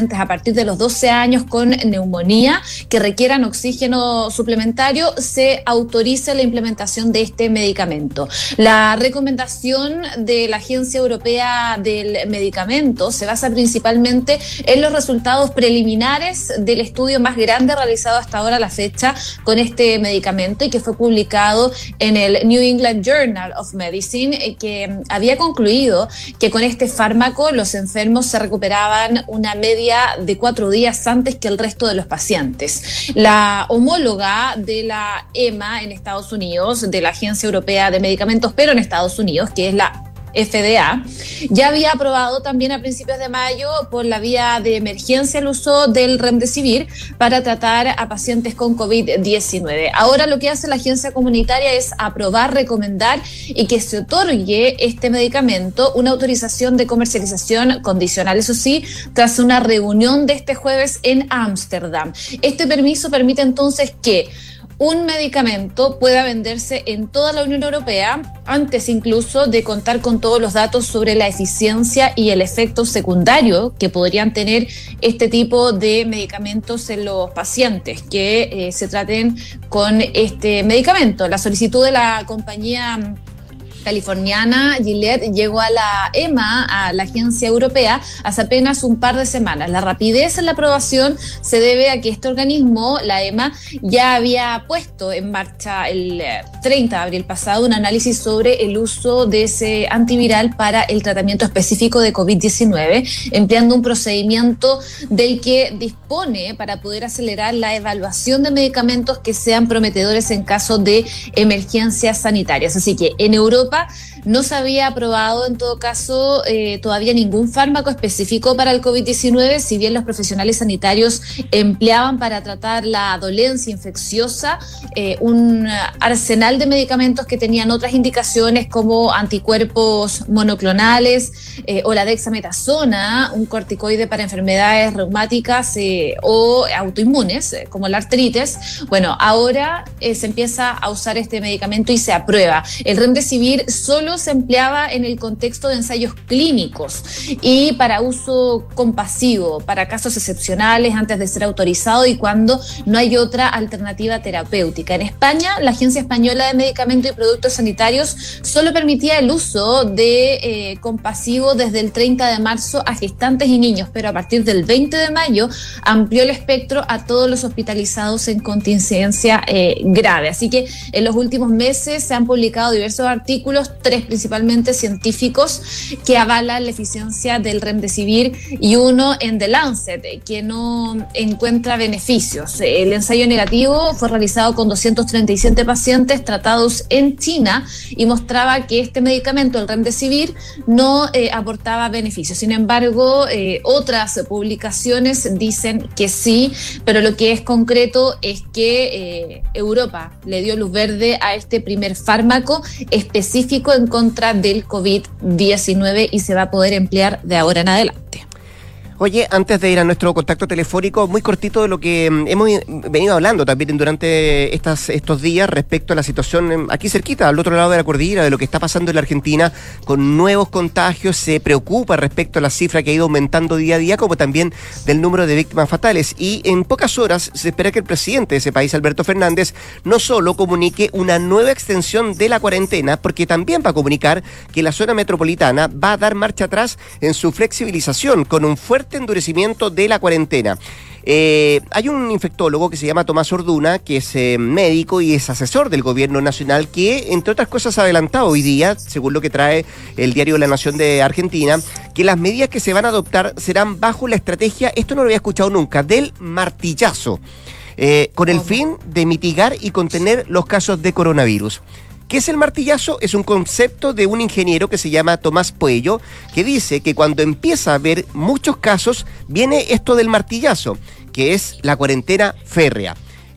adolescentes a partir de los doce años con neumonía que requieran oxígeno suplementario, se autoriza la implementación de este medicamento. La recomendación de la Agencia Europea del Medicamento se basa principalmente en los resultados preliminares del estudio más grande realizado hasta ahora a la fecha con este medicamento y que fue publicado en el New England Journal of Medicine, que había concluido que con este fármaco los enfermos se recuperaban una media de cuatro días antes que el resto de los pacientes. La homóloga de la E M A en Estados Unidos, de la Agencia Europea de Medicamentos, pero en Estados Unidos, que es la F D A, ya había aprobado también a principios de mayo por la vía de emergencia el uso del Remdesivir para tratar a pacientes con COVID diecinueve. Ahora lo que hace la agencia comunitaria es aprobar, recomendar y que se otorgue este medicamento una autorización de comercialización condicional, eso sí, tras una reunión de este jueves en Ámsterdam. Este permiso permite entonces que un medicamento pueda venderse en toda la Unión Europea antes incluso de contar con todos los datos sobre la eficiencia y el efecto secundario que podrían tener este tipo de medicamentos en los pacientes que eh, se traten con este medicamento. La solicitud de la compañía californiana Gilead llegó a la E M A, a la agencia europea, hace apenas un par de semanas. La rapidez en la aprobación se debe a que este organismo, la E M A, ya había puesto en marcha el treinta de abril pasado un análisis sobre el uso de ese antiviral para el tratamiento específico de COVID diecinueve, empleando un procedimiento del que dispone para poder acelerar la evaluación de medicamentos que sean prometedores en caso de emergencias sanitarias. Así que en Europa no se había aprobado en todo caso eh, todavía ningún fármaco específico para el COVID diecinueve, si bien los profesionales sanitarios empleaban para tratar la dolencia infecciosa eh, un arsenal de medicamentos que tenían otras indicaciones como anticuerpos monoclonales eh, o la dexametasona, un corticoide para enfermedades reumáticas eh, o autoinmunes eh, como la artritis. Bueno, ahora eh, se empieza a usar este medicamento y se aprueba. El Remdesivir solo se empleaba en el contexto de ensayos clínicos y para uso compasivo, para casos excepcionales antes de ser autorizado y cuando no hay otra alternativa terapéutica. En España, la Agencia Española de Medicamentos y Productos Sanitarios solo permitía el uso de eh, compasivo desde el treinta de marzo a gestantes y niños, pero a partir del veinte de mayo amplió el espectro a todos los hospitalizados en contingencia eh, grave. Así que en los últimos meses se han publicado diversos artículos, tres principalmente científicos, que avalan la eficiencia del Remdesivir y uno en The Lancet, que no encuentra beneficios. El ensayo negativo fue realizado con doscientos treinta y siete pacientes tratados en China y mostraba que este medicamento, el Remdesivir, no eh, aportaba beneficios. Sin embargo, eh, otras publicaciones dicen que sí, pero lo que es concreto es que eh, Europa le dio luz verde a este primer fármaco específico en contra del COVID diecinueve y se va a poder emplear de ahora en adelante. Oye, antes de ir a nuestro contacto telefónico, muy cortito de lo que hemos venido hablando también durante estas, estos días respecto a la situación aquí cerquita, al otro lado de la cordillera, de lo que está pasando en la Argentina con nuevos contagios. Se preocupa respecto a la cifra que ha ido aumentando día a día, como también del número de víctimas fatales. Y en pocas horas se espera que el presidente de ese país, Alberto Fernández, no solo comunique una nueva extensión de la cuarentena, porque también va a comunicar que la zona metropolitana va a dar marcha atrás en su flexibilización con un fuerte endurecimiento de la cuarentena. Eh, hay un infectólogo que se llama Tomás Orduna, que es eh, médico y es asesor del gobierno nacional, que entre otras cosas ha adelantado hoy día, según lo que trae el diario La Nación de Argentina, que las medidas que se van a adoptar serán bajo la estrategia, esto no lo había escuchado nunca, del martillazo, eh, con el fin de mitigar y contener los casos de coronavirus. ¿Qué es el martillazo? Es un concepto de un ingeniero que se llama Tomás Puello, que dice que cuando empieza a haber muchos casos, viene esto del martillazo, que es la cuarentena férrea.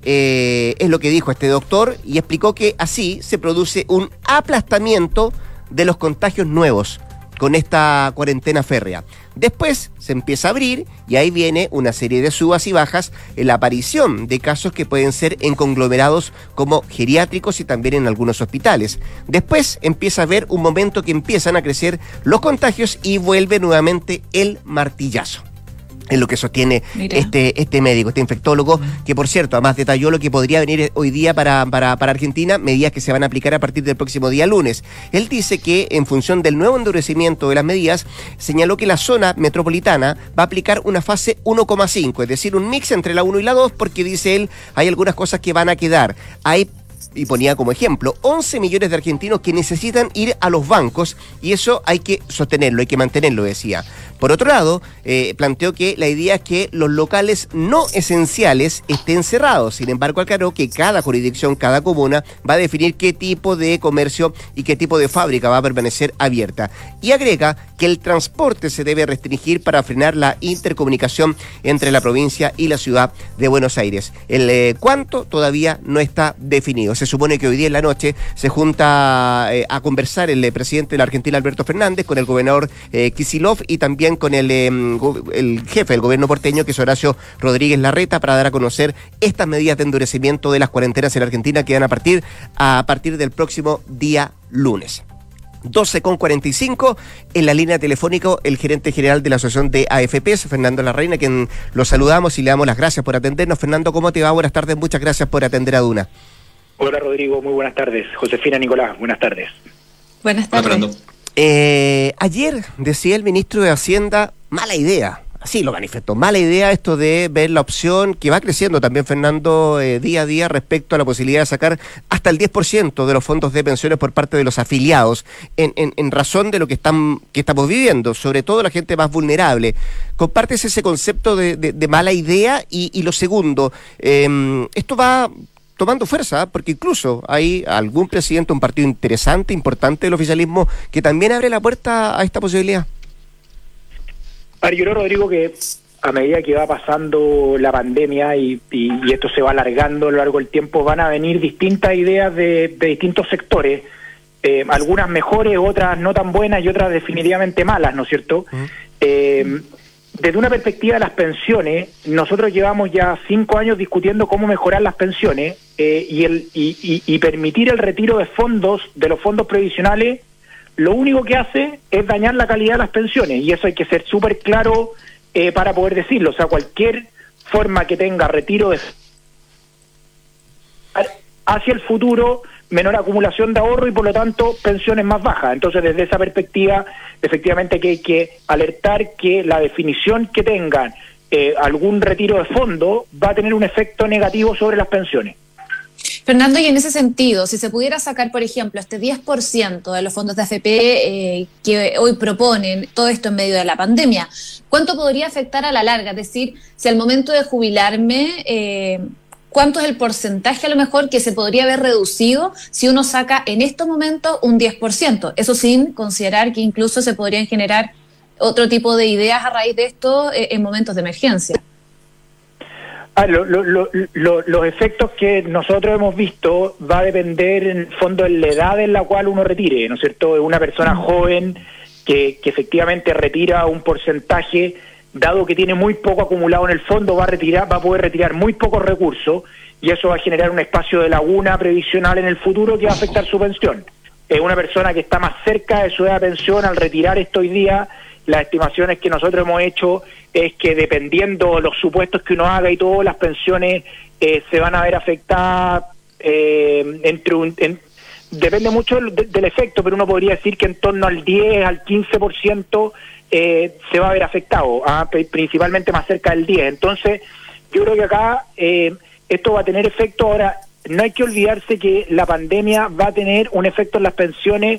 Eh, es lo que dijo este doctor y explicó que así se produce un aplastamiento de los contagios nuevos con esta cuarentena férrea. Después se empieza a abrir y ahí viene una serie de subas y bajas en la aparición de casos que pueden ser en conglomerados como geriátricos y también en algunos hospitales. Después empieza a haber un momento que empiezan a crecer los contagios y vuelve nuevamente el martillazo. Es lo que sostiene este este médico, este infectólogo, que por cierto, además detalló lo que podría venir hoy día para, para, para Argentina, medidas que se van a aplicar a partir del próximo día lunes. Él dice que en función del nuevo endurecimiento de las medidas, señaló que la zona metropolitana va a aplicar una fase uno coma cinco, es decir, un mix entre la uno y la dos, porque dice él, hay algunas cosas que van a quedar. Hay, y ponía como ejemplo, once millones de argentinos que necesitan ir a los bancos, y eso hay que sostenerlo, hay que mantenerlo, decía. Por otro lado, eh, planteó que la idea es que los locales no esenciales estén cerrados. Sin embargo, aclaró que cada jurisdicción, cada comuna, va a definir qué tipo de comercio y qué tipo de fábrica va a permanecer abierta. Y agrega que el transporte se debe restringir para frenar la intercomunicación entre la provincia y la ciudad de Buenos Aires. El eh, cuánto todavía no está definido. Se supone que hoy día en la noche se junta eh, a conversar el eh, presidente de la Argentina, Alberto Fernández, con el gobernador eh, Kicillof y también con el, eh, el jefe del gobierno porteño, que es Horacio Rodríguez Larreta, para dar a conocer estas medidas de endurecimiento de las cuarentenas en la Argentina que van a partir a partir del próximo día lunes. doce con cuarenta y cinco, en la línea telefónica el gerente general de la Asociación de A F Pes, Fernando Larraín, a quien lo saludamos y le damos las gracias por atendernos. Fernando, ¿cómo te va? Buenas tardes, muchas gracias por atender a Duna. Hola Rodrigo, muy buenas tardes. Josefina, Nicolás, buenas tardes. Buenas tardes. Hola, Eh, ayer decía el ministro de Hacienda, mala idea, así lo manifestó, mala idea esto de ver la opción que va creciendo también, Fernando, eh, día a día respecto a la posibilidad de sacar hasta el diez por ciento de los fondos de pensiones por parte de los afiliados, en, en, en razón de lo que están que estamos viviendo, sobre todo la gente más vulnerable. ¿Compartes ese concepto de, de, de mala idea? Y, y lo segundo, eh, esto va tomando fuerza, porque incluso hay algún presidente, un partido interesante, importante del oficialismo, que también abre la puerta a esta posibilidad. A ver, yo creo, Rodrigo, que a medida que va pasando la pandemia y, y, y esto se va alargando a lo largo del tiempo, van a venir distintas ideas de, de distintos sectores, eh, algunas mejores, otras no tan buenas y otras definitivamente malas, ¿no es cierto? Uh-huh. Eh, Desde una perspectiva de las pensiones, nosotros llevamos ya cinco años discutiendo cómo mejorar las pensiones eh, y, el, y, y, y permitir el retiro de fondos, de los fondos previsionales, lo único que hace es dañar la calidad de las pensiones, y eso hay que ser súper claro eh, para poder decirlo. O sea, cualquier forma que tenga retiro de hacia el futuro, menor acumulación de ahorro y por lo tanto pensiones más bajas. Entonces, desde esa perspectiva, efectivamente que hay que alertar que la definición que tengan eh, algún retiro de fondo va a tener un efecto negativo sobre las pensiones. Fernando, y en ese sentido, si se pudiera sacar, por ejemplo, este diez por ciento de los fondos de A F P eh, que hoy proponen, todo esto en medio de la pandemia, ¿cuánto podría afectar a la larga? Es decir, si al momento de jubilarme, eh, ¿cuánto es el porcentaje a lo mejor que se podría haber reducido si uno saca en estos momentos un diez por ciento? Eso sin considerar que incluso se podrían generar otro tipo de ideas a raíz de esto eh, en momentos de emergencia. Ah, lo, lo, lo, lo, los efectos que nosotros hemos visto va a depender en el fondo de la edad en la cual uno retire, ¿no es cierto? Una persona joven que, que efectivamente retira un porcentaje, dado que tiene muy poco acumulado en el fondo, va a retirar, va a poder retirar muy pocos recursos, y eso va a generar un espacio de laguna previsional en el futuro que va a afectar su pensión. Es una persona que está más cerca de su edad de pensión al retirar esto hoy día. Las estimaciones que nosotros hemos hecho es que dependiendo de los supuestos que uno haga y todo, las pensiones eh, se van a ver afectadas eh, entre un... En, depende mucho del, del efecto, pero uno podría decir que en torno al diez, al quince por ciento eh, se va a ver afectado, ¿ah? Principalmente más cerca del diez. Entonces, yo creo que acá eh, esto va a tener efecto. Ahora, no hay que olvidarse que la pandemia va a tener un efecto en las pensiones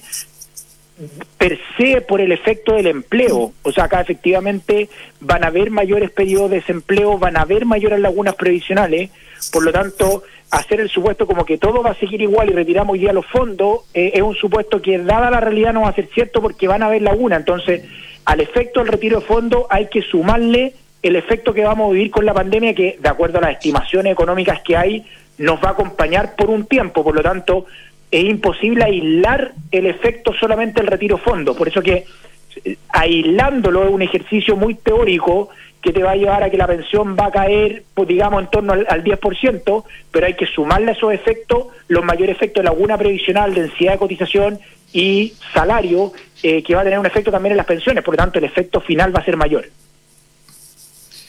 per se por el efecto del empleo. O sea, acá efectivamente van a haber mayores periodos de desempleo, van a haber mayores lagunas previsionales. Por lo tanto, hacer el supuesto como que todo va a seguir igual y retiramos ya los fondos eh, es un supuesto que, dada la realidad, no va a ser cierto porque van a haber lagunas. Entonces, al efecto del retiro de fondos hay que sumarle el efecto que vamos a vivir con la pandemia, que de acuerdo a las estimaciones económicas que hay, nos va a acompañar por un tiempo. Por lo tanto, es imposible aislar el efecto solamente del retiro fondo. Por eso que eh, aislándolo es un ejercicio muy teórico que te va a llevar a que la pensión va a caer, pues, digamos, en torno al, al diez por ciento, pero hay que sumarle a esos efectos los mayores efectos de laguna previsional, densidad de cotización y salario, eh, que va a tener un efecto también en las pensiones. Por lo tanto, el efecto final va a ser mayor.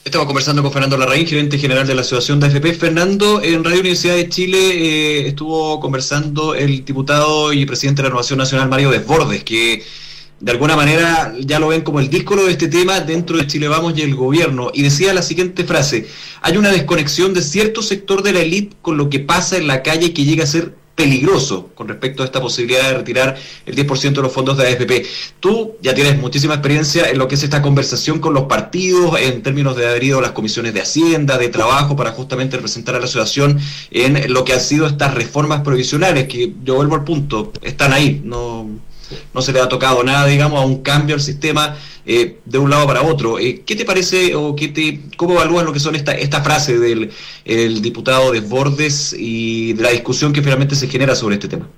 Estamos conversando con Fernando Larraín, gerente general de la Asociación de A F P. Fernando, en Radio Universidad de Chile eh, estuvo conversando el diputado y presidente de la Renovación Nacional, Mario Desbordes, que de alguna manera ya lo ven como el díscolo de este tema dentro de Chile Vamos y el gobierno, y decía la siguiente frase: hay una desconexión de cierto sector de la élite con lo que pasa en la calle que llega a ser peligroso con respecto a esta posibilidad de retirar el diez por ciento de los fondos de A F P. Tú ya tienes muchísima experiencia en lo que es esta conversación con los partidos, en términos de haber ido a las comisiones de Hacienda, de Trabajo, para justamente representar a la asociación en lo que han sido estas reformas provisionales, que yo vuelvo al punto, están ahí, no... no se le ha tocado nada, digamos, a un cambio al sistema eh, de un lado para otro. Eh, ¿Qué te parece o qué te, cómo evalúas lo que son esta, esta frase del el diputado Desbordes y de la discusión que finalmente se genera sobre este tema?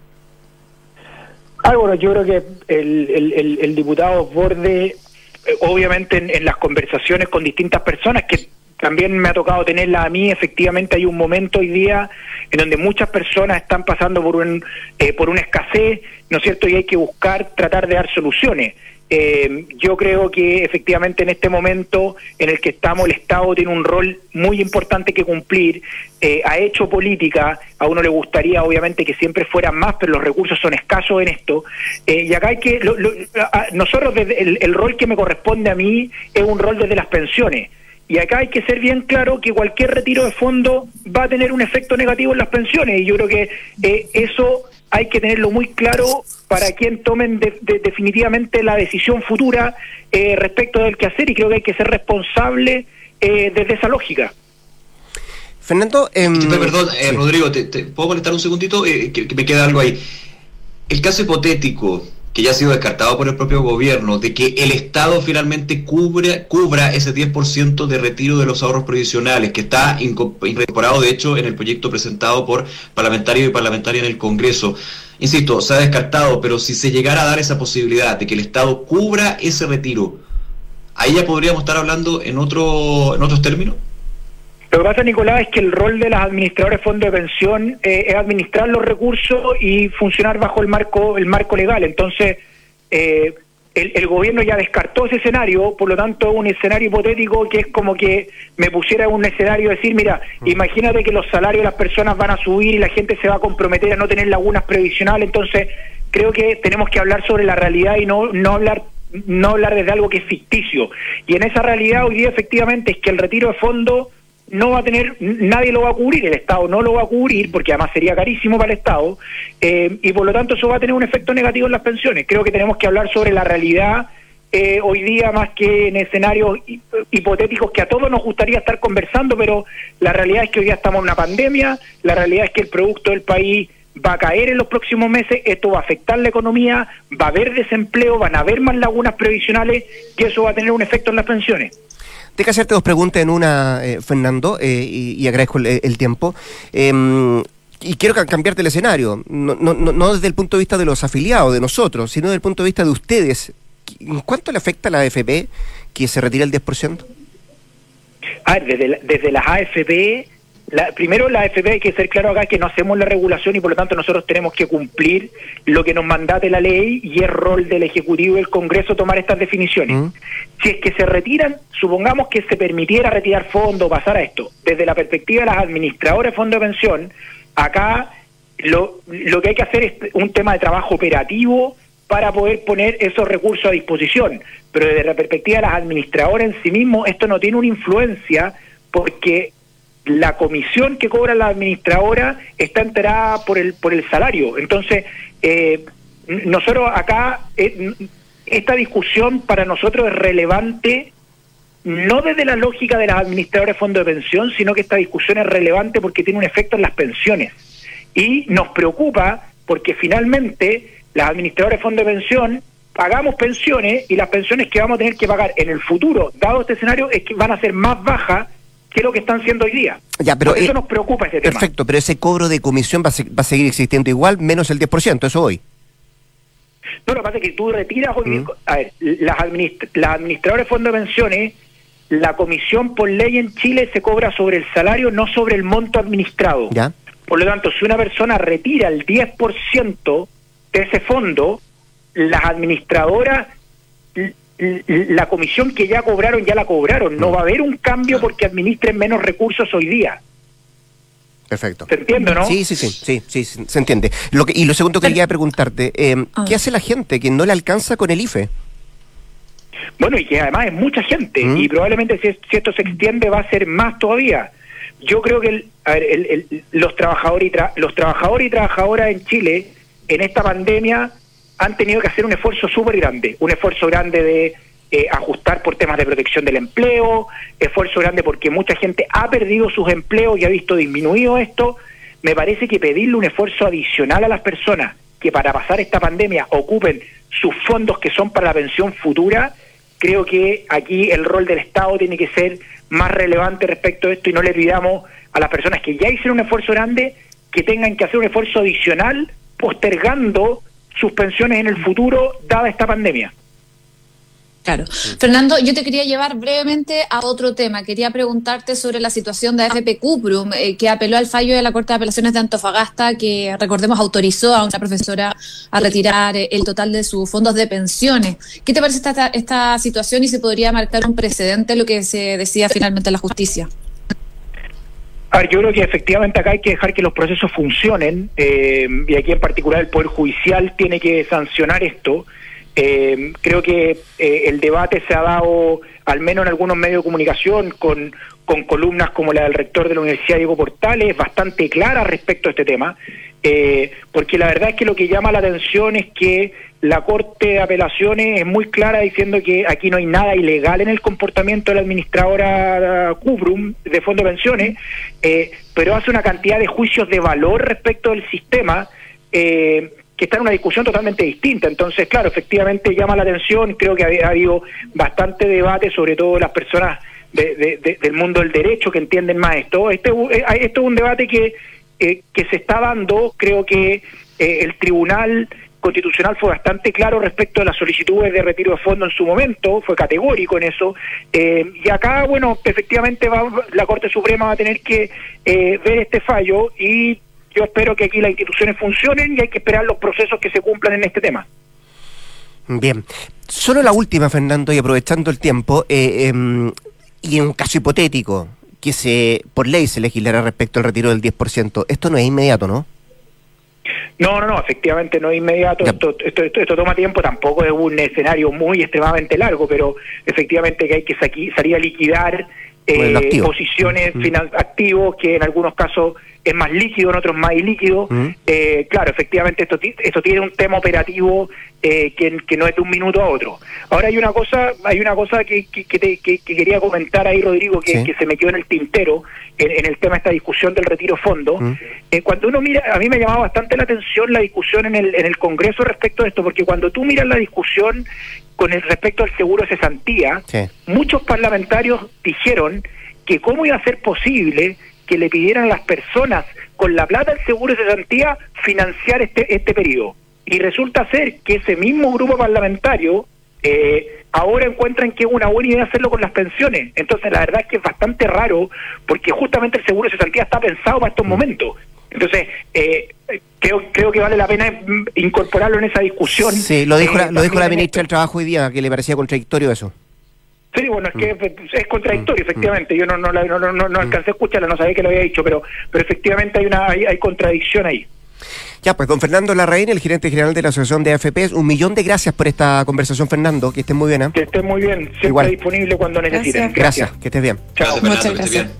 Ah, bueno, yo creo que el, el, el, el diputado Desbordes, eh, obviamente en, en las conversaciones con distintas personas, que también me ha tocado tenerla a mí, efectivamente hay un momento hoy día en donde muchas personas están pasando por un eh, por una escasez, ¿no es cierto?, y hay que buscar, tratar de dar soluciones. Eh, yo creo que efectivamente en este momento en el que estamos, el Estado tiene un rol muy importante que cumplir, eh, ha hecho política, a uno le gustaría obviamente que siempre fueran más, pero los recursos son escasos en esto, eh, y acá hay que, lo, lo, a, nosotros, desde el, el rol que me corresponde a mí es un rol desde las pensiones. Y acá hay que ser bien claro que cualquier retiro de fondo va a tener un efecto negativo en las pensiones, y yo creo que eh, eso hay que tenerlo muy claro para quien tomen de, de, definitivamente la decisión futura eh, respecto del quehacer, y creo que hay que ser responsable eh, desde esa lógica. Fernando, eh, perdón, eh, sí. Rodrigo, ¿te, te puedo molestar un segundito? Eh, que, que me queda algo ahí. El caso hipotético, que ya ha sido descartado por el propio gobierno, de que el Estado finalmente cubra, cubra ese diez por ciento de retiro de los ahorros previsionales, que está incorporado, de hecho, en el proyecto presentado por parlamentarios y parlamentarias en el Congreso. Insisto, se ha descartado, pero si se llegara a dar esa posibilidad de que el Estado cubra ese retiro, ¿ahí ya podríamos estar hablando en otro en otros términos? Lo que pasa, Nicolás, es que el rol de las administradoras de fondos de pensión eh, es administrar los recursos y funcionar bajo el marco el marco legal. Entonces, eh, el, el gobierno ya descartó ese escenario, por lo tanto, un escenario hipotético que es como que me pusiera un escenario de decir, mira, imagínate que los salarios de las personas van a subir y la gente se va a comprometer a no tener lagunas previsionales. Entonces, creo que tenemos que hablar sobre la realidad y no, no hablar no hablar desde algo que es ficticio. Y en esa realidad hoy día efectivamente es que el retiro de fondos no va a tener, nadie lo va a cubrir, el Estado no lo va a cubrir, porque además sería carísimo para el Estado, eh, y por lo tanto eso va a tener un efecto negativo en las pensiones. Creo que tenemos que hablar sobre la realidad eh, hoy día, más que en escenarios hipotéticos que a todos nos gustaría estar conversando, pero la realidad es que hoy día estamos en una pandemia, la realidad es que el producto del país va a caer en los próximos meses, esto va a afectar la economía, va a haber desempleo, van a haber más lagunas previsionales, y eso va a tener un efecto en las pensiones. Deja hacerte dos preguntas en una, eh, Fernando, eh, y, y agradezco el, el tiempo. Eh, y quiero cambiarte el escenario, no, no, no desde el punto de vista de los afiliados, de nosotros, sino desde el punto de vista de ustedes. ¿Cuánto le afecta a la A F P que se retire el diez por ciento? A ver, desde, la, desde las A F P, la, primero la A F P hay que ser claro acá que no hacemos la regulación y por lo tanto nosotros tenemos que cumplir lo que nos mandate la ley, y es rol del Ejecutivo y del Congreso tomar estas definiciones. Mm. Si es que se retiran, supongamos que se permitiera retirar fondos, pasar a esto, desde la perspectiva de las administradoras de fondos de pensión, acá lo, lo que hay que hacer es un tema de trabajo operativo para poder poner esos recursos a disposición, pero desde la perspectiva de las administradoras en sí mismo, esto no tiene una influencia, porque la comisión que cobra la administradora está enterada por el por el salario. Entonces, eh, nosotros acá, eh, esta discusión para nosotros es relevante, no desde la lógica de las administradoras de fondos de pensión, sino que esta discusión es relevante porque tiene un efecto en las pensiones. Y nos preocupa porque finalmente las administradoras de fondos de pensión pagamos pensiones, y las pensiones que vamos a tener que pagar en el futuro, dado este escenario, es que van a ser más bajas que lo que están siendo hoy día. Ya, pero Por eso eh, nos preocupa este perfecto, tema. Perfecto, pero ese cobro de comisión va a, se, va a seguir existiendo igual, menos el diez por ciento, eso hoy. No, lo que pasa es que tú retiras hoy, mm. a ver, las, administ las administradoras de fondos de pensiones, la comisión por ley en Chile se cobra sobre el salario, no sobre el monto administrado. ¿Ya? Por lo tanto, si una persona retira el diez por ciento de ese fondo, las administradoras la comisión que ya cobraron, ya la cobraron. No va a haber un cambio porque administren menos recursos hoy día. Perfecto. ¿Se entiende, no? Sí, sí, sí, sí, sí, se entiende. Lo que, y lo segundo que quería preguntarte, eh, ¿qué hace la gente que no le alcanza con el I F E? Bueno, y que además es mucha gente, ¿Mm? y probablemente si, si esto se extiende va a ser más todavía. Yo creo que el, a ver, el, el, los trabajadores y tra, los trabajadores y trabajadoras en Chile en esta pandemia han tenido que hacer un esfuerzo súper grande, un esfuerzo grande de eh, ajustar por temas de protección del empleo, esfuerzo grande porque mucha gente ha perdido sus empleos y ha visto disminuido esto. Me parece que pedirle un esfuerzo adicional a las personas que para pasar esta pandemia ocupen sus fondos que son para la pensión futura, creo que aquí el rol del Estado tiene que ser más relevante respecto a esto y no le pidamos a las personas que ya hicieron un esfuerzo grande que tengan que hacer un esfuerzo adicional postergando sus pensiones en el futuro dada esta pandemia. Claro. Fernando, yo te quería llevar brevemente a otro tema. Quería preguntarte sobre la situación de A F P Cuprum, eh, que apeló al fallo de la Corte de Apelaciones de Antofagasta, que, recordemos, autorizó a una profesora a retirar eh, el total de sus fondos de pensiones. ¿Qué te parece esta, esta situación y se podría marcar un precedente en lo que se decida finalmente en la justicia? A ver, yo creo que efectivamente acá hay que dejar que los procesos funcionen, eh, y aquí en particular el Poder Judicial tiene que sancionar esto. Eh, creo que eh, el debate se ha dado, al menos en algunos medios de comunicación, con, con columnas como la del rector de la Universidad Diego Portales, bastante clara respecto a este tema, eh, porque la verdad es que lo que llama la atención es que la Corte de Apelaciones es muy clara diciendo que aquí no hay nada ilegal en el comportamiento de la administradora Cuprum de Fondo de Pensiones, eh, pero hace una cantidad de juicios de valor respecto del sistema, eh, que está en una discusión totalmente distinta. Entonces, claro, efectivamente llama la atención. Creo que ha, ha habido bastante debate, sobre todo las personas de, de, de, del mundo del derecho que entienden más esto. Este, esto es un debate que, eh, que se está dando. Creo que eh, el Tribunal Constitucional fue bastante claro respecto a las solicitudes de retiro de fondo en su momento, fue categórico en eso, eh, y acá, bueno, efectivamente va, la Corte Suprema va a tener que eh, ver este fallo, y yo espero que aquí las instituciones funcionen y hay que esperar los procesos que se cumplan en este tema. Bien. Solo la última, Fernando, y aprovechando el tiempo, eh, eh, y en un caso hipotético, que se por ley se legislará respecto al retiro del diez por ciento, esto no es inmediato, ¿no? No, no, no, efectivamente no es inmediato, esto, esto, esto, esto toma tiempo, tampoco es un escenario muy extremadamente largo, pero efectivamente que hay que saqui, salir a liquidar eh, activo. posiciones uh-huh. finan- activos, que en algunos casos es más líquido, en otros más ilíquido. Uh-huh. Eh, claro, efectivamente esto, esto tiene un tema operativo eh, que, que no es de un minuto a otro. Ahora hay una cosa, hay una cosa que, que, que, te, que, que quería comentar ahí, Rodrigo, que, sí. que se me quedó en el tintero en, en el tema de esta discusión del retiro fondo. Uh-huh. Eh, cuando uno mira, a mí me llamaba bastante la atención la discusión en el, en el Congreso respecto a esto, porque cuando tú miras la discusión con el respecto al seguro de cesantía, sí. muchos parlamentarios dijeron que cómo iba a ser posible que le pidieran a las personas con la plata del seguro de cesantía financiar este este periodo. Y resulta ser que ese mismo grupo parlamentario eh, ahora encuentran que es una buena idea hacerlo con las pensiones. Entonces la verdad es que es bastante raro, porque justamente el seguro de cesantía está pensado para estos momentos. Entonces, eh, creo creo que vale la pena incorporarlo en esa discusión. Sí, lo dijo, eh, la, lo dijo la ministra del Trabajo hoy día, que le parecía contradictorio eso. Sí, bueno, es que es contradictorio, efectivamente. Yo no no no no, no, no alcancé a escucharla, no sabía que lo había dicho, pero pero efectivamente hay una hay, hay contradicción ahí. Ya, pues don Fernando Larraín, el gerente general de la Asociación de A F P, un millón de gracias por esta conversación, Fernando. Que estén muy bien, ¿eh? Que estén muy bien, siempre Igual. disponible cuando necesiten. Gracias. gracias, que estés bien. Chao. Gracias, Muchas gracias. Bien.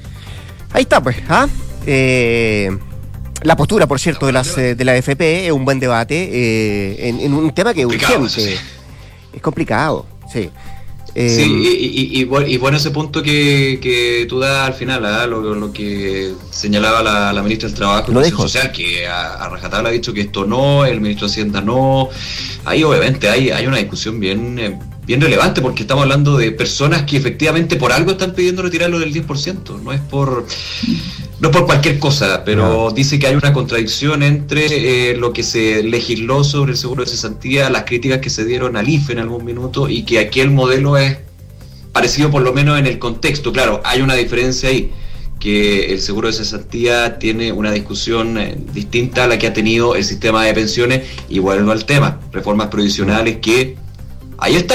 Ahí está, pues, ¿ah? Eh... La postura, por cierto, de las de la A F P es un buen debate eh, en, en un tema que es urgente. Sí. Es complicado, sí. Eh, sí, y, y, y, y bueno, ese punto que, que tú das al final, ¿eh? lo, lo que señalaba la, la ministra del Trabajo y Protección Social, que a, a rajatabla ha dicho que esto no, el ministro de Hacienda no. Ahí obviamente hay, hay una discusión bien, eh, bien relevante, porque estamos hablando de personas que efectivamente por algo están pidiendo retirarlo del diez por ciento, no es por... No es por cualquier cosa, pero no. Dice que hay una contradicción entre eh, lo que se legisló sobre el seguro de cesantía, las críticas que se dieron al I F E en algún minuto, y que aquí el modelo es parecido por lo menos en el contexto. Claro, hay una diferencia ahí, que el seguro de cesantía tiene una discusión eh, distinta a la que ha tenido el sistema de pensiones, y vuelvo al tema, reformas provisionales que ahí están,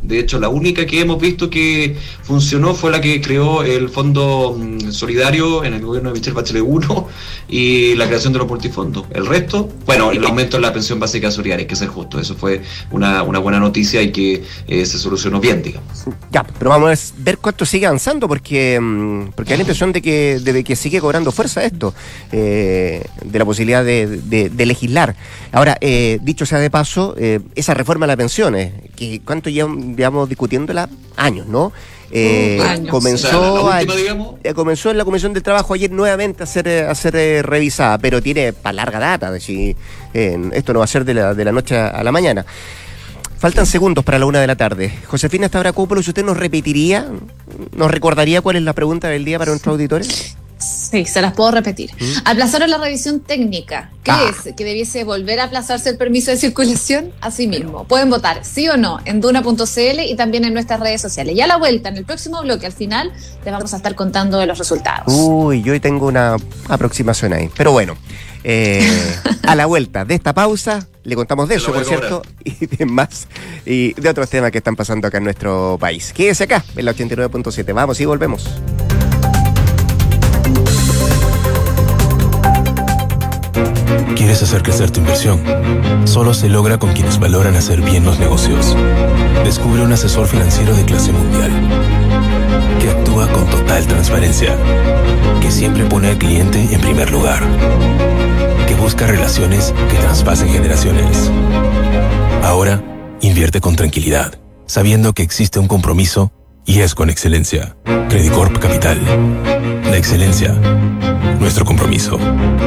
De hecho, la única que hemos visto que funcionó fue la que creó el Fondo mm, Solidario en el gobierno de Michelle Bachelet uno y la creación de los multifondos. El resto, bueno, el aumento en la pensión básica solidaria, hay que ser justo. Eso fue una, una buena noticia y que eh, se solucionó bien, digamos. Ya, pero vamos a ver cuánto sigue avanzando, porque, porque hay la impresión de que, de que sigue cobrando fuerza esto, eh, de la posibilidad de, de, de legislar. Ahora, eh, dicho sea de paso, eh, esa reforma de las pensiones, que cuánto llevamos discutiéndola, años, ¿no? Eh, años. Comenzó, o sea, la última, a, digamos. eh, comenzó en la Comisión del Trabajo ayer nuevamente a ser, a ser eh, revisada, pero tiene para larga data, de si, eh, esto no va a ser de la, de la noche a la mañana. Faltan segundos para la una de la tarde. Josefina Stavrakopoulos, ¿usted nos repetiría, nos recordaría cuál es la pregunta del día para nuestros auditores? Sí, se las puedo repetir. ¿Mm? Aplazaron la revisión técnica. ¿Qué ah. es? ¿Que debiese volver a aplazarse el permiso de circulación? Así mismo. Pueden votar sí o no en duna punto c l y también en nuestras redes sociales. Y a la vuelta, en el próximo bloque, al final, les vamos a estar contando de los resultados. Uy, yo hoy tengo una aproximación ahí. Pero bueno, eh, a la vuelta de esta pausa, le contamos de eso, por cierto, y de más, y de otros temas que están pasando acá en nuestro país. Quédese acá, en la ochenta y nueve punto siete. Vamos y volvemos. ¿Quieres hacer crecer tu inversión? Solo se logra con quienes valoran hacer bien los negocios. Descubre un asesor financiero de clase mundial que actúa con total transparencia, que siempre pone al cliente en primer lugar, que busca relaciones que traspasen generaciones. Ahora, invierte con tranquilidad, sabiendo que existe un compromiso y es con excelencia. Credicorp Capital. La excelencia, nuestro compromiso.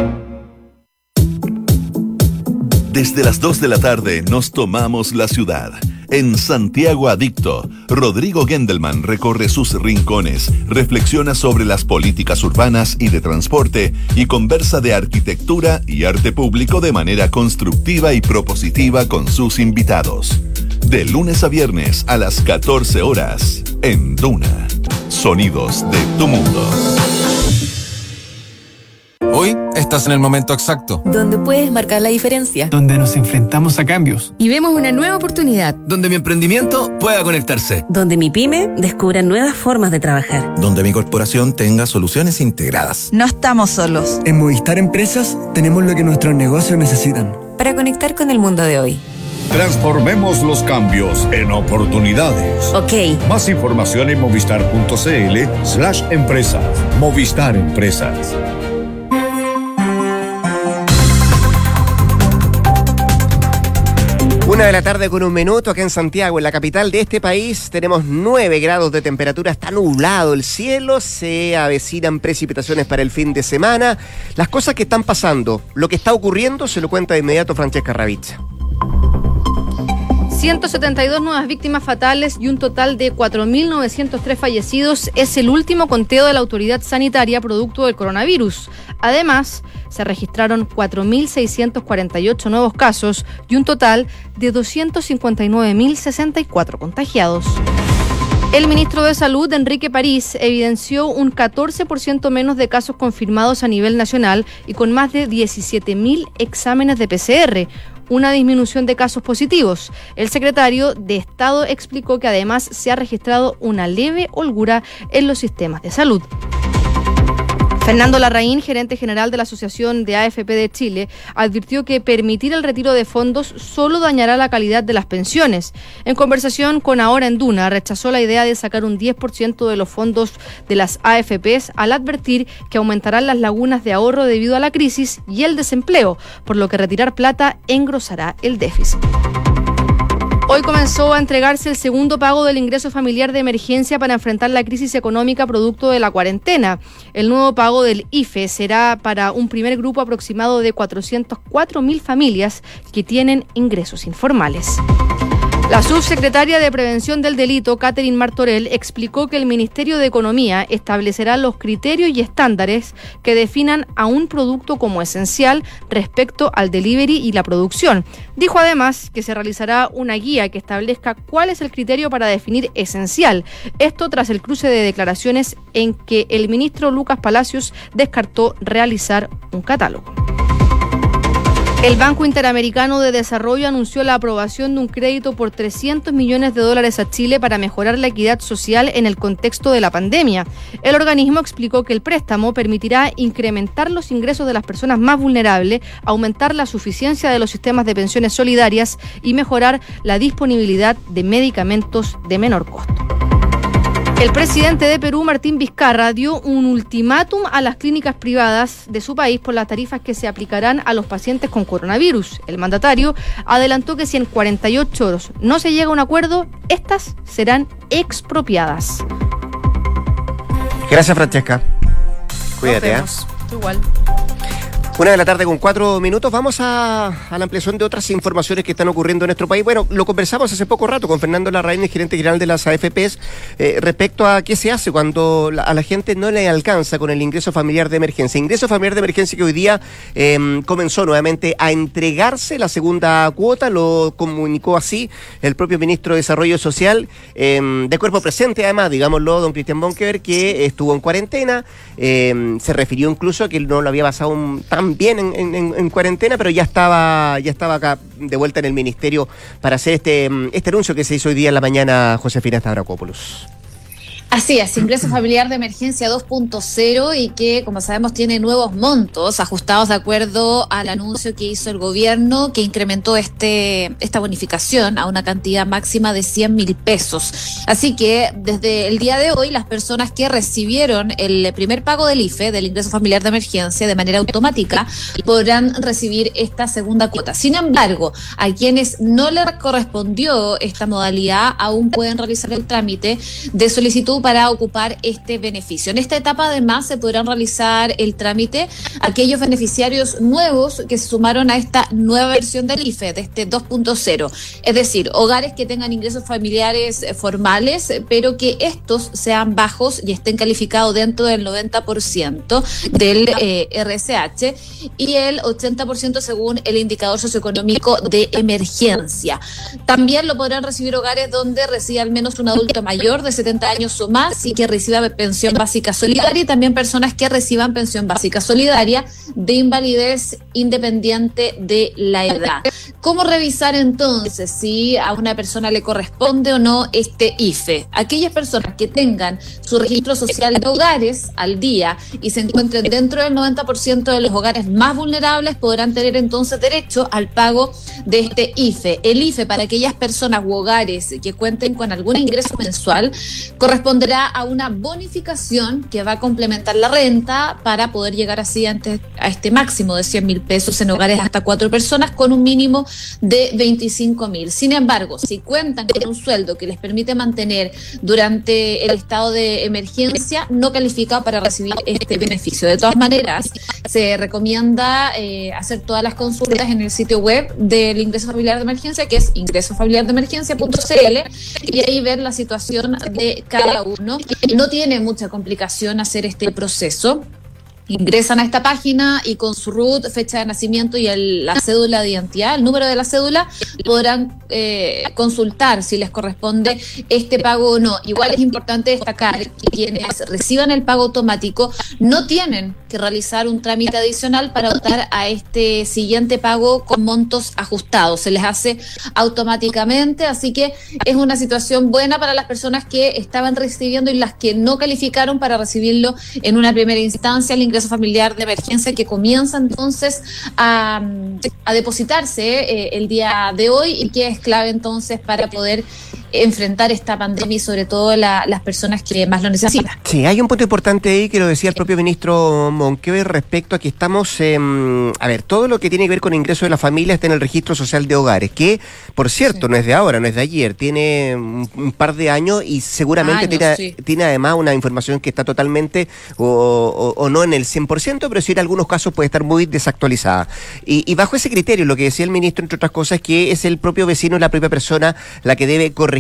Desde las dos de la tarde nos tomamos la ciudad. En Santiago Adicto, Rodrigo Gendelman recorre sus rincones, reflexiona sobre las políticas urbanas y de transporte y conversa de arquitectura y arte público de manera constructiva y propositiva con sus invitados. De lunes a viernes a las catorce horas, en Duna. Sonidos de tu mundo. Hoy estás en el momento exacto. Donde puedes marcar la diferencia. Donde nos enfrentamos a cambios. Y vemos una nueva oportunidad. Donde mi emprendimiento pueda conectarse. Donde mi pyme descubra nuevas formas de trabajar. Donde mi corporación tenga soluciones integradas. No estamos solos. En Movistar Empresas tenemos lo que nuestros negocios necesitan. Para conectar con el mundo de hoy. Transformemos los cambios en oportunidades. Ok. Más información en movistar.cl slash empresas. Movistar Empresas. Una de la tarde con un minuto acá en Santiago, en la capital de este país. Tenemos nueve grados de temperatura, está nublado el cielo, se avecinan precipitaciones para el fin de semana. Las cosas que están pasando, lo que está ocurriendo, se lo cuenta de inmediato Francesca Ravizza. ciento setenta y dos nuevas víctimas fatales y un total de cuatro mil novecientos tres fallecidos es el último conteo de la autoridad sanitaria producto del coronavirus. Además, se registraron cuatro mil seiscientos cuarenta y ocho nuevos casos y un total de doscientos cincuenta y nueve mil sesenta y cuatro contagiados. El ministro de Salud, Enrique París, evidenció un catorce por ciento menos de casos confirmados a nivel nacional y con más de diecisiete mil exámenes de P C R, una disminución de casos positivos. El secretario de Estado explicó que además se ha registrado una leve holgura en los sistemas de salud. Fernando Larraín, gerente general de la Asociación de A F P de Chile, advirtió que permitir el retiro de fondos solo dañará la calidad de las pensiones. En conversación con Ahora en Duna, rechazó la idea de sacar un diez por ciento de los fondos de las A F Pes al advertir que aumentarán las lagunas de ahorro debido a la crisis y el desempleo, por lo que retirar plata engrosará el déficit. Hoy comenzó a entregarse el segundo pago del ingreso familiar de emergencia para enfrentar la crisis económica producto de la cuarentena. El nuevo pago del I F E será para un primer grupo aproximado de cuatrocientas cuatro mil familias que tienen ingresos informales. La subsecretaria de Prevención del Delito, Catherine Martorell, explicó que el Ministerio de Economía establecerá los criterios y estándares que definan a un producto como esencial respecto al delivery y la producción. Dijo además que se realizará una guía que establezca cuál es el criterio para definir esencial. Esto tras el cruce de declaraciones en que el ministro Lucas Palacios descartó realizar un catálogo. El Banco Interamericano de Desarrollo anunció la aprobación de un crédito por trescientos millones de dólares a Chile para mejorar la equidad social en el contexto de la pandemia. El organismo explicó que el préstamo permitirá incrementar los ingresos de las personas más vulnerables, aumentar la suficiencia de los sistemas de pensiones solidarias y mejorar la disponibilidad de medicamentos de menor costo. El presidente de Perú, Martín Vizcarra, dio un ultimátum a las clínicas privadas de su país por las tarifas que se aplicarán a los pacientes con coronavirus. El mandatario adelantó que si en cuarenta y ocho horas no se llega a un acuerdo, estas serán expropiadas. Gracias, Francesca. Cuídate, ¿eh? Igual. Una de la tarde con cuatro minutos. Vamos a, a la ampliación de otras informaciones que están ocurriendo en nuestro país. Bueno, lo conversamos hace poco rato con Fernando Larraín, el gerente general de las A F Pes, eh, respecto a qué se hace cuando la, a la gente no le alcanza con el ingreso familiar de emergencia. Ingreso familiar de emergencia que hoy día eh, comenzó nuevamente a entregarse la segunda cuota, lo comunicó así el propio ministro de Desarrollo Social, eh, de cuerpo presente además, digámoslo, don Cristian Bonkever, que estuvo en cuarentena, eh, se refirió incluso a que no lo había pasado un, tan bien en, en, en cuarentena, pero ya estaba ya estaba acá de vuelta en el ministerio para hacer este, este anuncio que se hizo hoy día en la mañana, Josefina Stavrakopoulos. Así es, ingreso familiar de emergencia dos punto cero y que, como sabemos, tiene nuevos montos ajustados de acuerdo al anuncio que hizo el gobierno, que incrementó este esta bonificación a una cantidad máxima de cien mil pesos. Así que desde el día de hoy, las personas que recibieron el primer pago del I F E, del ingreso familiar de emergencia, de manera automática, podrán recibir esta segunda cuota. Sin embargo, a quienes no les correspondió esta modalidad, aún pueden realizar el trámite de solicitud para ocupar este beneficio. En esta etapa, además, se podrán realizar el trámite aquellos beneficiarios nuevos que se sumaron a esta nueva versión del I F E, de este dos punto cero. Es decir, hogares que tengan ingresos familiares formales, pero que estos sean bajos y estén calificados dentro del noventa por ciento del eh, R S H y el ochenta por ciento según el indicador socioeconómico de emergencia. También lo podrán recibir hogares donde resida al menos un adulto mayor de setenta años o más y que reciba pensión básica solidaria, y también personas que reciban pensión básica solidaria de invalidez independiente de la edad. ¿Cómo revisar entonces si a una persona le corresponde o no este I F E? Aquellas personas que tengan su registro social de hogares al día y se encuentren dentro del noventa por ciento de los hogares más vulnerables podrán tener entonces derecho al pago de este I F E. El I F E, para aquellas personas u hogares que cuenten con algún ingreso mensual, corresponderá a una bonificación que va a complementar la renta para poder llegar así antes a este máximo de cien mil pesos en hogares hasta cuatro personas con un mínimo de veinticinco mil. Sin embargo, si cuentan con un sueldo que les permite mantener durante el estado de emergencia, no califica para recibir este beneficio. De todas maneras, se recomienda eh, hacer todas las consultas en el sitio web del ingreso familiar de emergencia, que es ingreso familiar de emergencia punto c l, y ahí ver la situación de cada uno. No tiene mucha complicación hacer este proceso. Ingresan a esta página y con su R U T, fecha de nacimiento y el, la cédula de identidad, el número de la cédula, podrán eh, consultar si les corresponde este pago o no. Igual es importante destacar que quienes reciban el pago automático no tienen que realizar un trámite adicional para optar a este siguiente pago con montos ajustados. Se les hace automáticamente, así que es una situación buena para las personas que estaban recibiendo y las que no calificaron para recibirlo en una primera instancia, el ingreso familiar de emergencia, que comienza entonces a, a depositarse eh, el día de hoy y que es clave entonces para poder enfrentar esta pandemia y sobre todo la, las personas que más lo necesitan. Sí, hay un punto importante ahí que lo decía el propio ministro Bonkever respecto a que estamos, eh, a ver, todo lo que tiene que ver con ingreso de la familia está en el registro social de hogares, que por cierto sí. no es de ahora, no es de ayer, tiene un, un par de años y seguramente años, tiene, sí. tiene además una información que está totalmente o, o, o no en el cien por ciento, pero sí en algunos casos puede estar muy desactualizada. Y, y bajo ese criterio, lo que decía el ministro, entre otras cosas, es que es el propio vecino, la propia persona, la que debe corregir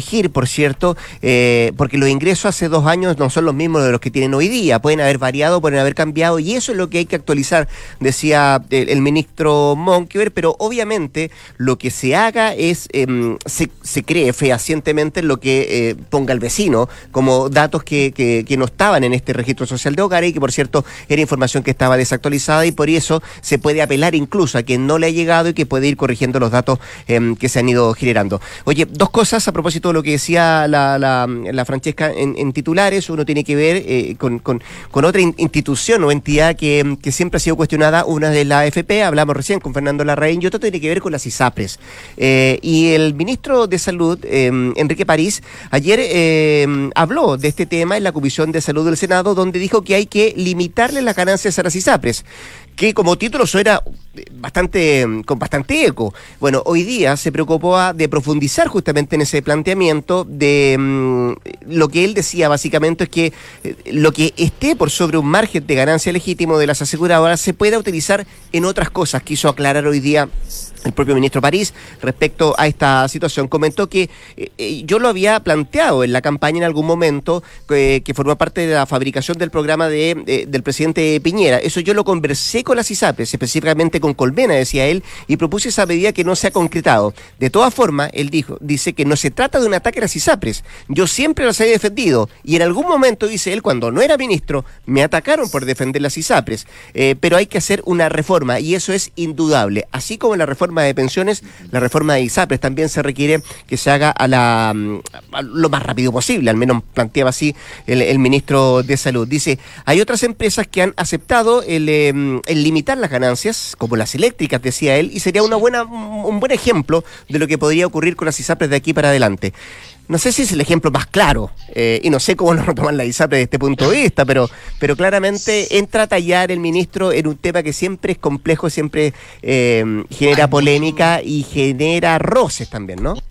corregir, por cierto, eh, porque los ingresos hace dos años no son los mismos de los que tienen hoy día, pueden haber variado, pueden haber cambiado, y eso es lo que hay que actualizar, decía el, el ministro Monkever, pero obviamente lo que se haga es, eh, se, se cree fehacientemente en lo que eh, ponga el vecino, como datos que, que, que no estaban en este registro social de hogares y que, por cierto, era información que estaba desactualizada, y por eso se puede apelar incluso a quien no le ha llegado y que puede ir corrigiendo los datos eh, que se han ido generando. Oye, dos cosas a propósito de lo que decía la, la, la Francesca en, en titulares. Uno tiene que ver eh, con, con, con otra institución o entidad que, que siempre ha sido cuestionada, una de la A F P, hablamos recién con Fernando Larraín, y otra tiene que ver con las ISAPRES. Eh, y el ministro de Salud, eh, Enrique París, ayer eh, habló de este tema en la Comisión de Salud del Senado, donde dijo que hay que limitarle las ganancias a las ISAPRES, que como título suena bastante, con bastante eco. Bueno, hoy día se preocupó de profundizar justamente en ese planteamiento de um, lo que él decía básicamente es que eh, lo que esté por sobre un margen de ganancia legítimo de las aseguradoras se pueda utilizar en otras cosas. Quiso aclarar hoy día el propio ministro París respecto a esta situación. Comentó que eh, yo lo había planteado en la campaña en algún momento, eh, que forma parte de la fabricación del programa de, eh, del presidente Piñera. Eso yo lo conversé con las ISAPRES, específicamente con Colmena, decía él, y propuse esa medida que no se ha concretado. De todas formas, él dijo, dice que no se trata de un ataque a las ISAPRES. Yo siempre las he defendido, y en algún momento, dice él, cuando no era ministro, me atacaron por defender las ISAPRES. Eh, pero hay que hacer una reforma, y eso es indudable. Así como la reforma de pensiones, la reforma de ISAPRES también se requiere que se haga a la a lo más rápido posible, al menos planteaba así el, el ministro de Salud. Dice, hay otras empresas que han aceptado el, el limitar las ganancias, como las eléctricas, decía él, y sería una buena un buen ejemplo de lo que podría ocurrir con las ISAPRES de aquí para adelante. No sé si es el ejemplo más claro, eh, y no sé cómo lo toman la ISAPRES desde este punto de vista, pero, pero claramente entra a tallar el ministro en un tema que siempre es complejo, siempre eh, genera polémica y genera roces también, ¿no?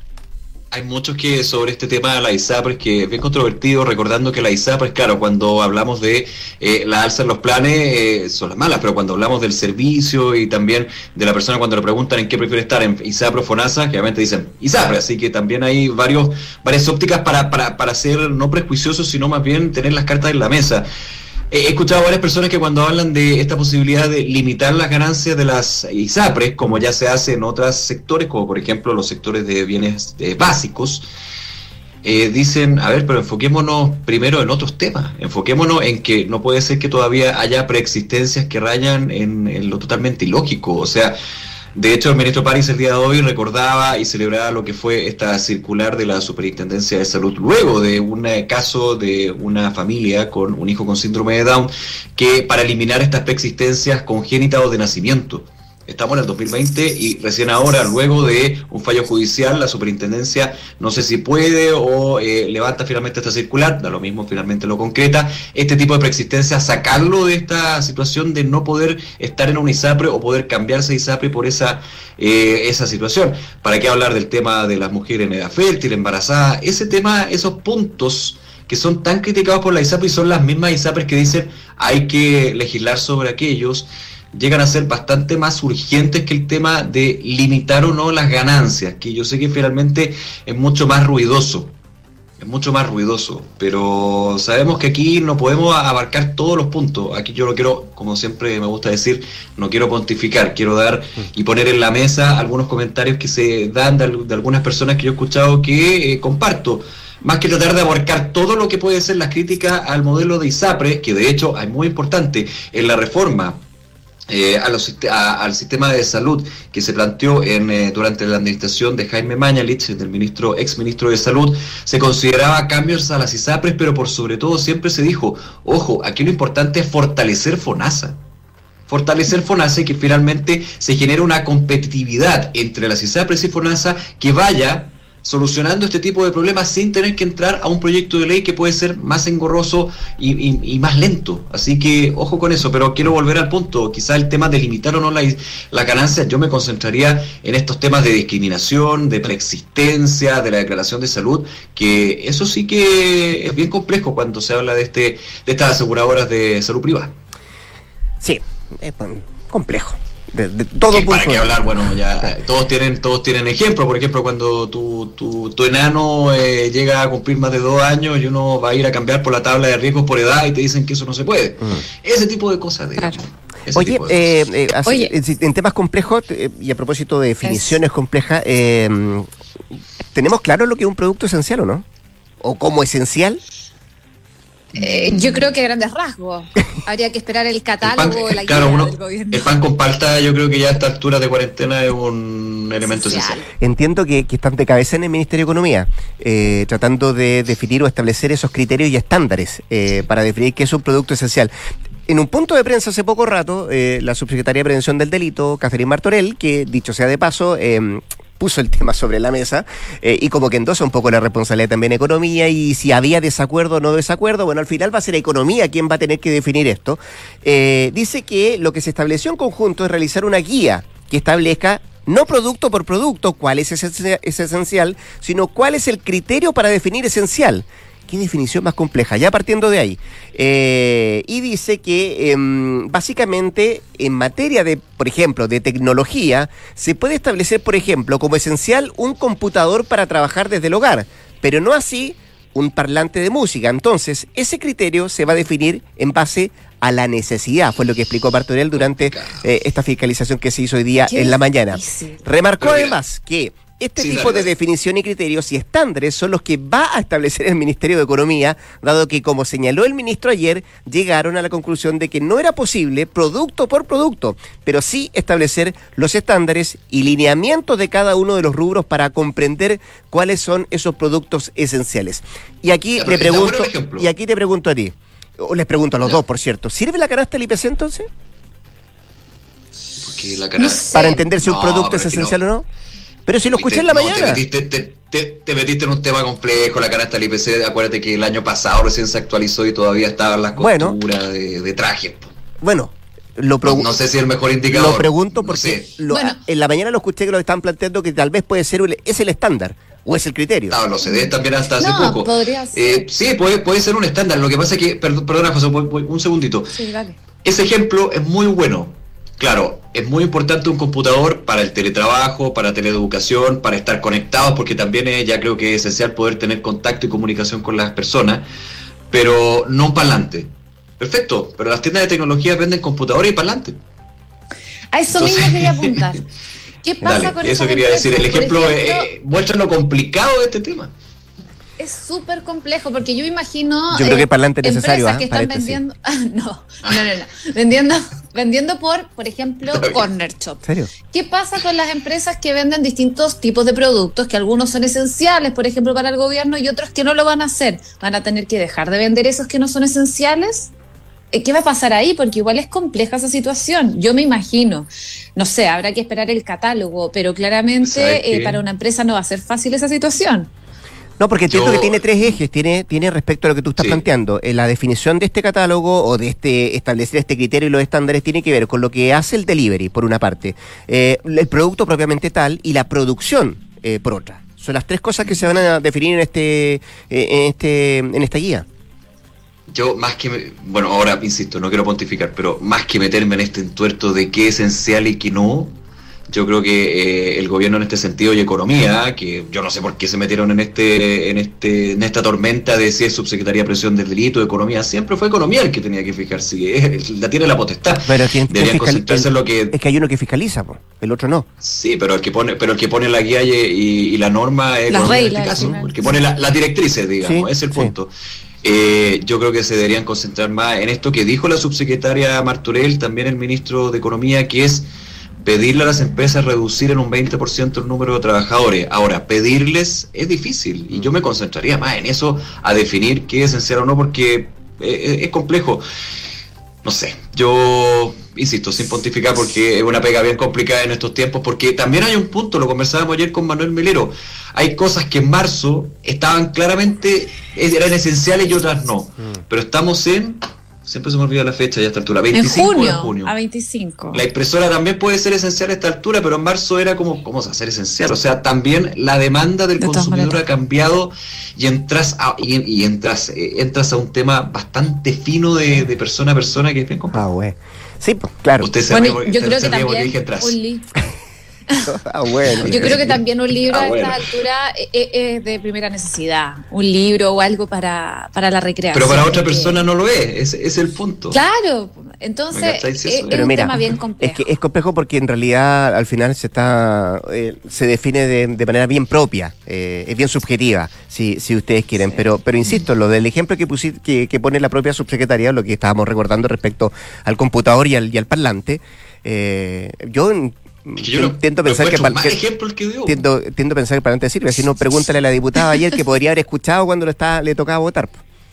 Hay muchos que sobre este tema de la ISAPRES que es bien controvertido, recordando que la ISAPRES, claro, cuando hablamos de eh, la alza en los planes eh, son las malas, pero cuando hablamos del servicio y también de la persona cuando le preguntan en qué prefiere estar, en ISAPRES o FONASA, generalmente dicen ISAPRES, así que también hay varios varias ópticas para, para, para ser no prejuiciosos, sino más bien tener las cartas en la mesa. He escuchado a varias personas que cuando hablan de esta posibilidad de limitar las ganancias de las ISAPRES, como ya se hace en otros sectores, como por ejemplo los sectores de bienes eh, básicos, eh, dicen, a ver, pero enfoquémonos primero en otros temas, enfoquémonos en que no puede ser que todavía haya preexistencias que rayan en, en lo totalmente ilógico. O sea, de hecho, el ministro París el día de hoy recordaba y celebraba lo que fue esta circular de la Superintendencia de Salud, luego de un caso de una familia con un hijo con síndrome de Down, que para eliminar estas preexistencias congénitas o de nacimiento. Estamos en el dos mil veinte y recién ahora, luego de un fallo judicial, la superintendencia no sé si puede o eh, levanta finalmente esta circular, da lo mismo, finalmente lo concreta, este tipo de preexistencia, sacarlo de esta situación de no poder estar en un ISAPRE o poder cambiarse de ISAPRE por esa, eh, esa situación. ¿Para qué hablar del tema de las mujeres en edad fértil, embarazadas? Ese tema, esos puntos que son tan criticados por la ISAPRE y son las mismas ISAPRES que dicen hay que legislar sobre aquellos, llegan a ser bastante más urgentes que el tema de limitar o no las ganancias, que yo sé que finalmente es mucho más ruidoso, es mucho más ruidoso, pero sabemos que aquí no podemos abarcar todos los puntos. Aquí yo lo quiero, como siempre me gusta decir, no quiero pontificar, quiero dar y poner en la mesa algunos comentarios que se dan de, de algunas personas que yo he escuchado que eh, comparto. Más que tratar de abarcar todo lo que puede ser la crítica al modelo de ISAPRE, que de hecho es muy importante en la reforma Eh, a los, a, al sistema de salud que se planteó en, eh, durante la administración de Jaime Mañalich, del ministro, ex ministro de Salud, se consideraba cambios a las ISAPRES, pero por sobre todo siempre se dijo, ojo, aquí lo importante es fortalecer FONASA. Fortalecer FONASA y que finalmente se genere una competitividad entre las ISAPRES y FONASA que vaya solucionando este tipo de problemas sin tener que entrar a un proyecto de ley que puede ser más engorroso y, y, y más lento. Así que ojo con eso, pero quiero volver al punto. Quizá el tema de limitar o no la, la ganancia, yo me concentraría en estos temas de discriminación, de preexistencia, de la declaración de salud, que eso sí que es bien complejo cuando se habla de este de estas aseguradoras de salud privada. Sí, es complejo. De, de todo punto. ¿Para qué hablar? Bueno, ya todos tienen todos tienen ejemplos. Por ejemplo, cuando tu, tu, tu enano eh, llega a cumplir más de dos años y uno va a ir a cambiar por la tabla de riesgos por edad y te dicen que eso no se puede. Mm. Ese tipo de cosas, de claro. Ese Oye, eh, eh, así, Oye, en temas complejos, eh, y a propósito de definiciones es... complejas, eh, ¿tenemos claro lo que es un producto esencial o no? ¿O como esencial? Eh, yo creo que a grandes rasgos. Habría que esperar el catálogo, el pan, la claro, guía uno, del gobierno. El pan con palta, yo creo que ya a esta altura de cuarentena es un elemento esencial. esencial. Entiendo que, que están de cabeza en el Ministerio de Economía, eh, tratando de definir o establecer esos criterios y estándares eh, para definir qué es un producto esencial. En un punto de prensa hace poco rato, eh, la subsecretaria de Prevención del Delito, Catherine Martorell, que dicho sea de paso, eh, puso el tema sobre la mesa eh, y como que endosa un poco la responsabilidad también de Economía, y si había desacuerdo o no desacuerdo, bueno, al final va a ser Economía quien va a tener que definir esto. Eh, dice que lo que se estableció en conjunto es realizar una guía que establezca no producto por producto cuál es ese, es esencial, sino cuál es el criterio para definir esencial. Qué definición más compleja, ya partiendo de ahí. Eh, y dice que eh, básicamente en materia de, por ejemplo, de tecnología, se puede establecer, por ejemplo, como esencial un computador para trabajar desde el hogar, pero no así un parlante de música. Entonces, ese criterio se va a definir en base a la necesidad, fue lo que explicó Martorell durante eh, esta fiscalización que se hizo hoy día en la mañana. Difícil. Remarcó además que este sí, tipo de definición y criterios y estándares son los que va a establecer el Ministerio de Economía, dado que, como señaló el ministro ayer, llegaron a la conclusión de que no era posible, producto por producto, pero sí establecer los estándares y lineamientos de cada uno de los rubros para comprender cuáles son esos productos esenciales. Y aquí le pregunto, y aquí te pregunto a ti, o les pregunto a los no. dos, por cierto, ¿sirve la canasta del I P C entonces? Porque la canasta... No sé. Para entender si un producto no, es esencial no. o no. Pero si lo escuché en la no, mañana. Te metiste, te, te, te metiste en un tema complejo, la canasta del I P C. Acuérdate que el año pasado recién se actualizó y todavía estaban las costuras bueno, de, de traje. Bueno, lo no, no sé si es el mejor indicador. Lo pregunto porque no lo, bueno. en la mañana lo escuché que lo estaban planteando que tal vez puede ser es el estándar o es el criterio. No, los C D también hasta hace no, poco. Podría ser. Eh, sí, puede, puede ser un estándar. Lo que pasa es que, perdón, perdona, José, un segundito. Sí, dale. Ese ejemplo es muy bueno. Claro, es muy importante un computador para el teletrabajo, para teleeducación, para estar conectados, porque también es, ya creo que es esencial poder tener contacto y comunicación con las personas, pero no un parlante. Perfecto, pero las tiendas de tecnología venden computadores y parlantes. A eso Entonces, mismo quería apuntar. ¿Qué pasa dale, con eso quería decir, el ejemplo, ejemplo eh, muestra lo complicado de este tema. Es súper complejo, porque yo imagino yo creo eh, que el parlante es necesario, empresas que ¿eh? están vendiendo, sí. ah, no, no, no, no, vendiendo, vendiendo por, por ejemplo, Corner Shop. ¿En serio? ¿Qué pasa con las empresas que venden distintos tipos de productos, que algunos son esenciales, por ejemplo, para el gobierno, y otros que no lo van a hacer? ¿Van a tener que dejar de vender esos que no son esenciales? ¿Qué va a pasar ahí? Porque igual es compleja esa situación. Yo me imagino, no sé, habrá que esperar el catálogo, pero claramente eh, para una empresa no va a ser fácil esa situación. No, porque entiendo Yo... que tiene tres ejes, tiene, tiene respecto a lo que tú estás sí. planteando. Eh, la definición de este catálogo o de este establecer este criterio y los estándares tiene que ver con lo que hace el delivery, por una parte, eh, el producto propiamente tal y la producción, eh, por otra. Son las tres cosas que se van a definir en este, eh, en este, en esta guía. Yo más que, bueno, ahora insisto, no quiero pontificar, pero más que meterme en este entuerto de qué es esencial y qué no, yo creo que eh, el gobierno en este sentido y Economía, que yo no sé por qué se metieron en este, en este, en esta tormenta de si es Subsecretaría de Prevención del Delito, Economía, siempre fue Economía el que tenía que fijarse, es, la tiene la potestad. Pero tiene, deberían concentrarse el, en lo que es que hay uno que fiscaliza, po, el otro no. Sí, pero el que pone, pero el que pone la guía y, y, y la norma es la regla, en este caso, el que pone la, las directrices, digamos, sí, es el punto. Sí. Eh, yo creo que se deberían concentrar más en esto que dijo la subsecretaria Martorell, también el ministro de Economía, que es pedirle a las empresas reducir en un veinte por ciento el número de trabajadores. Ahora, pedirles es difícil y yo me concentraría más en eso, a definir qué es esencial o no, porque es, es complejo. No sé, yo insisto, sin pontificar, porque es una pega bien complicada en estos tiempos, porque también hay un punto, lo conversábamos ayer con Manuel Melero, hay cosas que en marzo estaban claramente, eran esenciales y otras no, pero estamos en, siempre se me olvida la fecha ya a esta altura, veinticinco en junio, de junio. A veinticinco. La impresora también puede ser esencial a esta altura, pero en marzo era como, ¿cómo se va a ser esencial? O sea, también la demanda del de consumidor ha cambiado y entras a, y, y entras, eh, entras a un tema bastante fino de, de persona a persona que es bien complicado. Ah, güey. Sí, pues, claro. Usted se Bueno, ríe, yo usted creo se que ríe porque también dije atrás. un li- Ah, bueno. Yo creo que también un libro Ah, a bueno. estas alturas es, es de primera necesidad. Un libro o algo para, para la recreación. Pero para otra porque- persona no lo es, ese ese es el punto. Claro, ¿Me entonces cacháis es, eso? es Pero un mira, tema bien complejo. Es que es complejo porque en realidad al final se está eh, se define de, de manera bien propia, eh, es bien subjetiva, si, si ustedes quieren. Sí. Pero pero insisto, lo del ejemplo que, pusi- que, que pone la propia subsecretaría, lo que estábamos recordando respecto al computador y al, y al parlante, eh, yo... Es que yo no- Tiendo a lo pensar que, encuentro pal- más que- ejemplo el que dio. tiendo, tiendo a pensar que el parlante sirve. Si no, pregúntale a la diputada ayer que podría haber escuchado cuando lo estaba, le tocaba votar.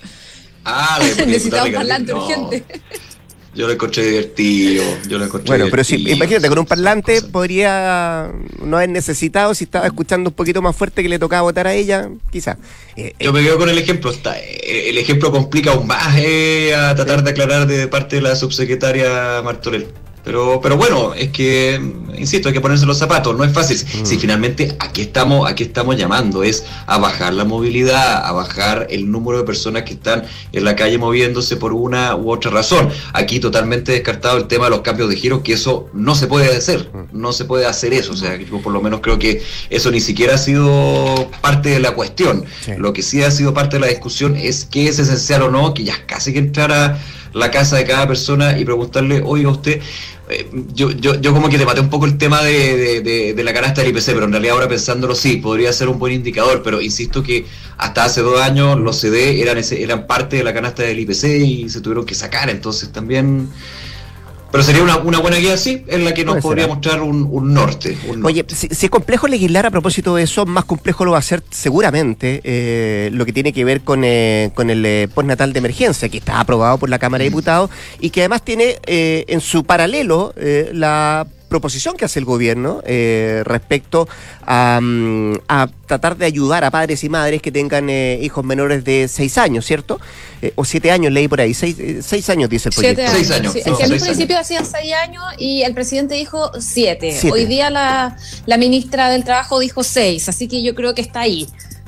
Ah, la diputada Necesitaba un Ricardo, parlante no. urgente. Yo lo encontré divertido, yo lo encontré Bueno, pero si divertido. imagínate, con un parlante Cosas. podría no haber necesitado, si estaba escuchando un poquito más fuerte que le tocaba votar a ella, quizá. Eh, Yo me quedo con el ejemplo. Está, eh, el ejemplo complica aún más eh, a tratar de aclarar de parte de la subsecretaria Martorell. Pero, pero bueno, es que, insisto, hay que ponerse los zapatos, no es fácil. Mm. Si finalmente aquí estamos, aquí estamos llamando, es a bajar la movilidad, a bajar el número de personas que están en la calle moviéndose por una u otra razón. Aquí totalmente descartado el tema de los cambios de giro, que eso no se puede hacer, no se puede hacer eso. O sea, yo por lo menos creo que eso ni siquiera ha sido parte de la cuestión. Sí. Lo que sí ha sido parte de la discusión es qué es esencial o no, que ya casi que entrar a la casa de cada persona y preguntarle, oiga usted, eh, yo, yo, yo como que te maté un poco el tema de, de, de, de la canasta del I P C, pero en realidad ahora pensándolo sí, podría ser un buen indicador, pero insisto que hasta hace dos años los C D eran, ese, eran parte de la canasta del I P C y se tuvieron que sacar, entonces también... Pero sería una, una buena guía, sí, en la que nos Puede ser, podría ¿eh? mostrar un, un norte. Un norte. Oye, si, si es complejo legislar a propósito de eso, más complejo lo va a ser seguramente eh, lo que tiene que ver con, eh, con el eh, postnatal de emergencia, que está aprobado por la Cámara de Diputados y que además tiene eh, en su paralelo eh, la proposición que hace el gobierno eh, respecto a, mm, a tratar de ayudar a padres y madres que tengan eh, hijos menores de seis años, ¿cierto? Eh, o siete años, leí por ahí, seis, eh, seis años dice el proyecto. Siete años. Seis años, Sí, no, es que en un seis principio hacían seis años y el presidente dijo siete. Siete. Hoy día la, la ministra del Trabajo dijo seis, así que yo creo que está ahí.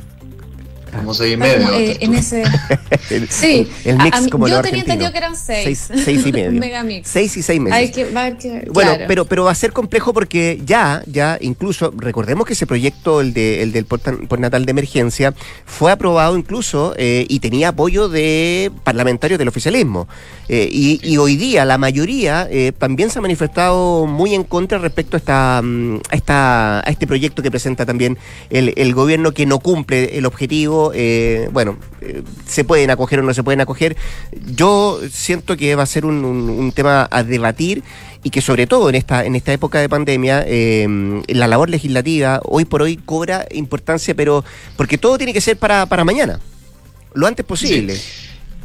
Como seis y Está medio. como, eh, en ese... el, Sí, el mix a- a mí- como yo lo tenía argentino. entendido que eran seis. Seis, seis y medio. Un megamix. Seis y seis meses. Hay que, va a haber que, Bueno, claro. pero pero va a ser complejo porque ya, ya incluso, recordemos que ese proyecto, el de el del portan- postnatal de emergencia, fue aprobado incluso eh, y tenía apoyo de parlamentarios del oficialismo. Eh, y, y hoy día la mayoría eh, también se ha manifestado muy en contra respecto a esta, mm, a esta a este proyecto que presenta también el, el gobierno, que no cumple el objetivo. Eh, bueno, eh, se pueden acoger o no se pueden acoger. Yo siento que va a ser un, un, un tema a debatir y que sobre todo en esta en esta época de pandemia eh, la labor legislativa hoy por hoy cobra importancia, pero porque todo tiene que ser para, para mañana, lo antes posible. Sí.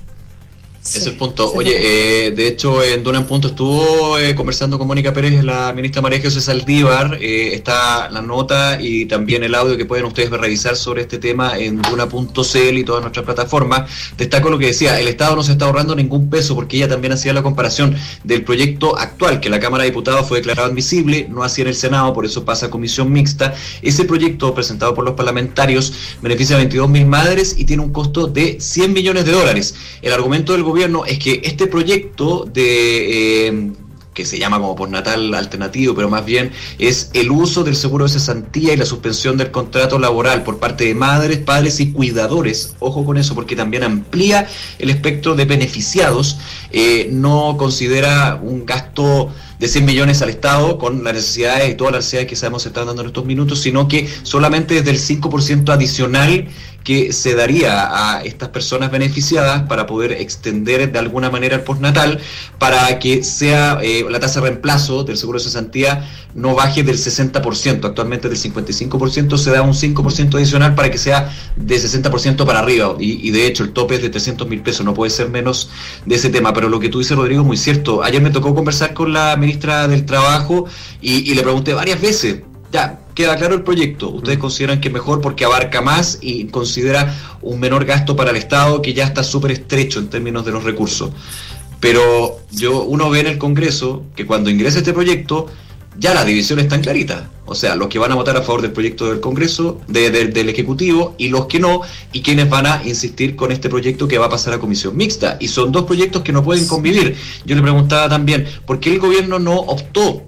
Ese es el punto. Oye, eh, de hecho, en Duna en Punto estuvo eh, conversando con Mónica Pérez, la ministra María José Saldívar. Eh, está la nota y también el audio que pueden ustedes revisar sobre este tema en duna punto c l y todas nuestras plataformas. Destaco lo que decía, el Estado no se está ahorrando ningún peso, porque ella también hacía la comparación del proyecto actual, que la Cámara de Diputados fue declarado admisible, no así en el Senado, por eso pasa a comisión mixta. Ese proyecto presentado por los parlamentarios beneficia a veintidós mil madres y tiene un costo de cien millones de dólares. El argumento del gobierno es que este proyecto de eh, que se llama como postnatal alternativo, pero más bien es el uso del seguro de cesantía y la suspensión del contrato laboral por parte de madres, padres y cuidadores. Ojo con eso, porque también amplía el espectro de beneficiados. Eh, no considera un gasto de cien millones al Estado con las necesidades y todas las necesidades que sabemos se están dando en estos minutos, sino que solamente desde el cinco por ciento adicional que se daría a estas personas beneficiadas para poder extender de alguna manera el postnatal, para que sea eh, la tasa de reemplazo del seguro de cesantía no baje del sesenta por ciento. Actualmente del cincuenta y cinco por ciento se da un cinco por ciento adicional para que sea de sesenta por ciento para arriba, y, y de hecho el tope es de trescientos mil pesos, no puede ser menos de ese tema. Pero lo que tú dices, Rodrigo, es muy cierto. Ayer me tocó conversar con la ministra del Trabajo y, y le pregunté varias veces, ya, queda claro el proyecto, ustedes consideran que es mejor porque abarca más y considera un menor gasto para el Estado, que ya está súper estrecho en términos de los recursos. Pero yo uno ve en el Congreso que cuando ingresa este proyecto ya las divisiones están claritas. O sea, los que van a votar a favor del proyecto del Congreso, de, de, del Ejecutivo, y los que no, y quienes van a insistir con este proyecto que va a pasar a comisión mixta. Y son dos proyectos que no pueden convivir. Yo le preguntaba también, ¿por qué el gobierno no optó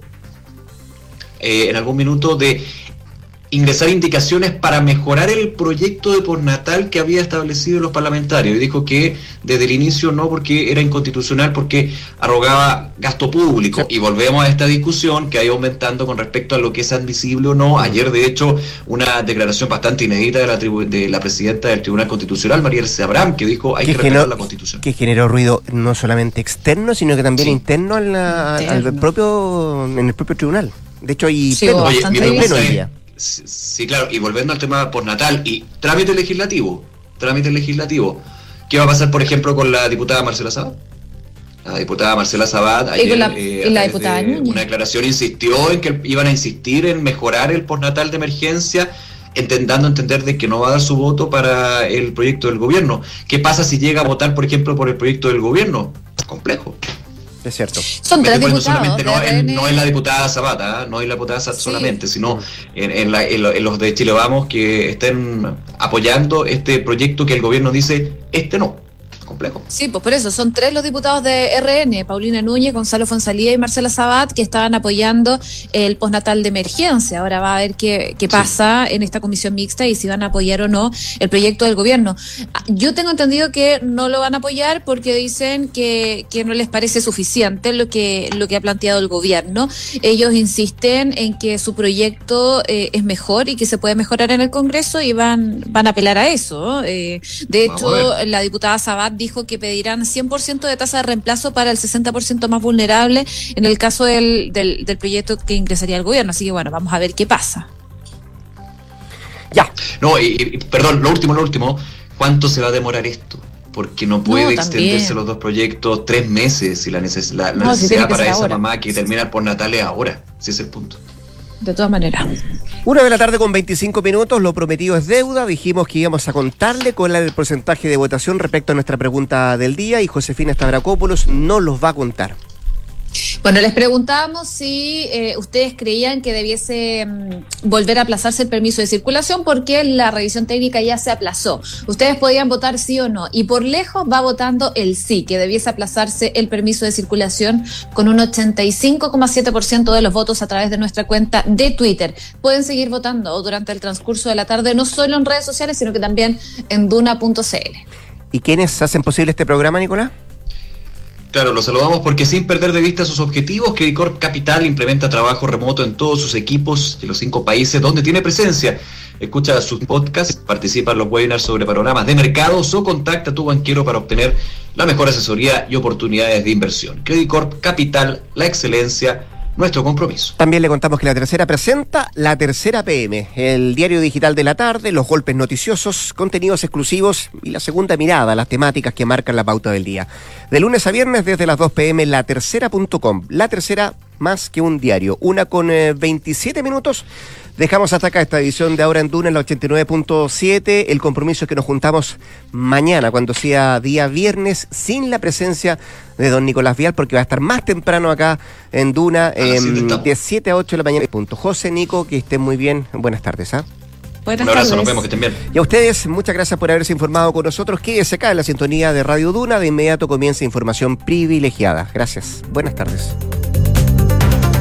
eh, en algún minuto de ingresar indicaciones para mejorar el proyecto de postnatal que había establecido los parlamentarios? Y dijo que desde el inicio no, porque era inconstitucional, porque arrogaba gasto público. Y volvemos a esta discusión que ha ido aumentando con respecto a lo que es admisible o no. Ayer, de hecho, una declaración bastante inédita de la, tribu- de la presidenta del Tribunal Constitucional, María Elsa Abraham, que dijo hay que, que respetar generó, la Constitución. Que generó ruido no solamente externo, sino que también sí. interno al, al propio, en el propio tribunal. De hecho, hay sí, pleno, oye, mi pleno hoy día. Sí, claro, y volviendo al tema postnatal y trámite legislativo, trámite legislativo, ¿qué va a pasar, por ejemplo, con la diputada Marcela Sabat? La diputada Marcela Sabat ayer, y con la, eh, y la diputada de una declaración insistió en que iban a insistir en mejorar el postnatal de emergencia, intentando entender de que no va a dar su voto para el proyecto del gobierno. ¿Qué pasa si llega a votar, por ejemplo, por el proyecto del gobierno? Complejo. Es cierto. Son tres diputados. Solamente no, en, no es la diputada Zapata, ¿eh? no es la diputada Zapata sí. solamente, sino en, en, la, en, en los de Chile Vamos que estén apoyando este proyecto que el gobierno dice, este no. Complejo. Sí, pues por eso, son tres los diputados de R N, Paulina Núñez, Gonzalo Fonsalía y Marcela Sabat, que estaban apoyando el postnatal de emergencia. Ahora va a ver qué, qué pasa sí. en esta comisión mixta y si van a apoyar o no el proyecto del gobierno. Yo tengo entendido que no lo van a apoyar porque dicen que, que no les parece suficiente lo que, lo que ha planteado el gobierno. Ellos insisten en que su proyecto eh, es mejor y que se puede mejorar en el Congreso y van, van a apelar a eso. Eh, de hecho, la diputada Sabat dijo que pedirán cien por ciento de tasa de reemplazo para el sesenta por ciento más vulnerable en el caso del, del, del proyecto que ingresaría al gobierno. Así que bueno, vamos a ver qué pasa. Ya. No, y, y perdón, lo último, lo último, ¿cuánto se va a demorar esto? Porque no puede no, extenderse los dos proyectos tres meses y la, neces- la, la no, necesidad si para esa ahora. mamá que sí, termina el postnatal es ahora. Ese es el punto. De todas maneras. Una de la tarde con veinticinco minutos, lo prometido es deuda. Dijimos que íbamos a contarle con el porcentaje de votación respecto a nuestra pregunta del día y Josefina Stavrakopoulos nos los va a contar. Bueno, les preguntábamos si eh, ustedes creían que debiese um, volver a aplazarse el permiso de circulación porque la revisión técnica ya se aplazó. Ustedes podían votar sí o no y por lejos va votando el sí, que debiese aplazarse el permiso de circulación con un ochenta y cinco coma siete por ciento de los votos a través de nuestra cuenta de Twitter. Pueden seguir votando durante el transcurso de la tarde, no solo en redes sociales, sino que también en duna punto c l. ¿Y quiénes hacen posible este programa, Nicolás? Claro, los saludamos porque sin perder de vista sus objetivos, Credicorp Capital implementa trabajo remoto en todos sus equipos de los cinco países donde tiene presencia. Escucha sus podcasts, participa en los webinars sobre panoramas de mercados o contacta a tu banquero para obtener la mejor asesoría y oportunidades de inversión. Credicorp Capital, la excelencia, nuestro compromiso. También le contamos que La Tercera presenta La Tercera P M, el diario digital de la tarde, los golpes noticiosos, contenidos exclusivos y la segunda mirada a las temáticas que marcan la pauta del día. De lunes a viernes desde las dos pm, la tercera punto com. La Tercera, más que un diario. Una con eh, veintisiete minutos. Dejamos hasta acá esta edición de Ahora en Duna en la ochenta y nueve punto siete. El compromiso es que nos juntamos mañana, cuando sea día viernes, sin la presencia de don Nicolás Vial, porque va a estar más temprano acá en Duna, eh, de siete a ocho de la mañana. Punto. José, Nico, que estén muy bien. Buenas tardes. ¿ah? Buenas Un abrazo, tardes. Nos vemos, que estén bien. Y a ustedes, muchas gracias por haberse informado con nosotros. Quédese acá en la sintonía de Radio Duna. De inmediato comienza información privilegiada. Gracias. Buenas tardes.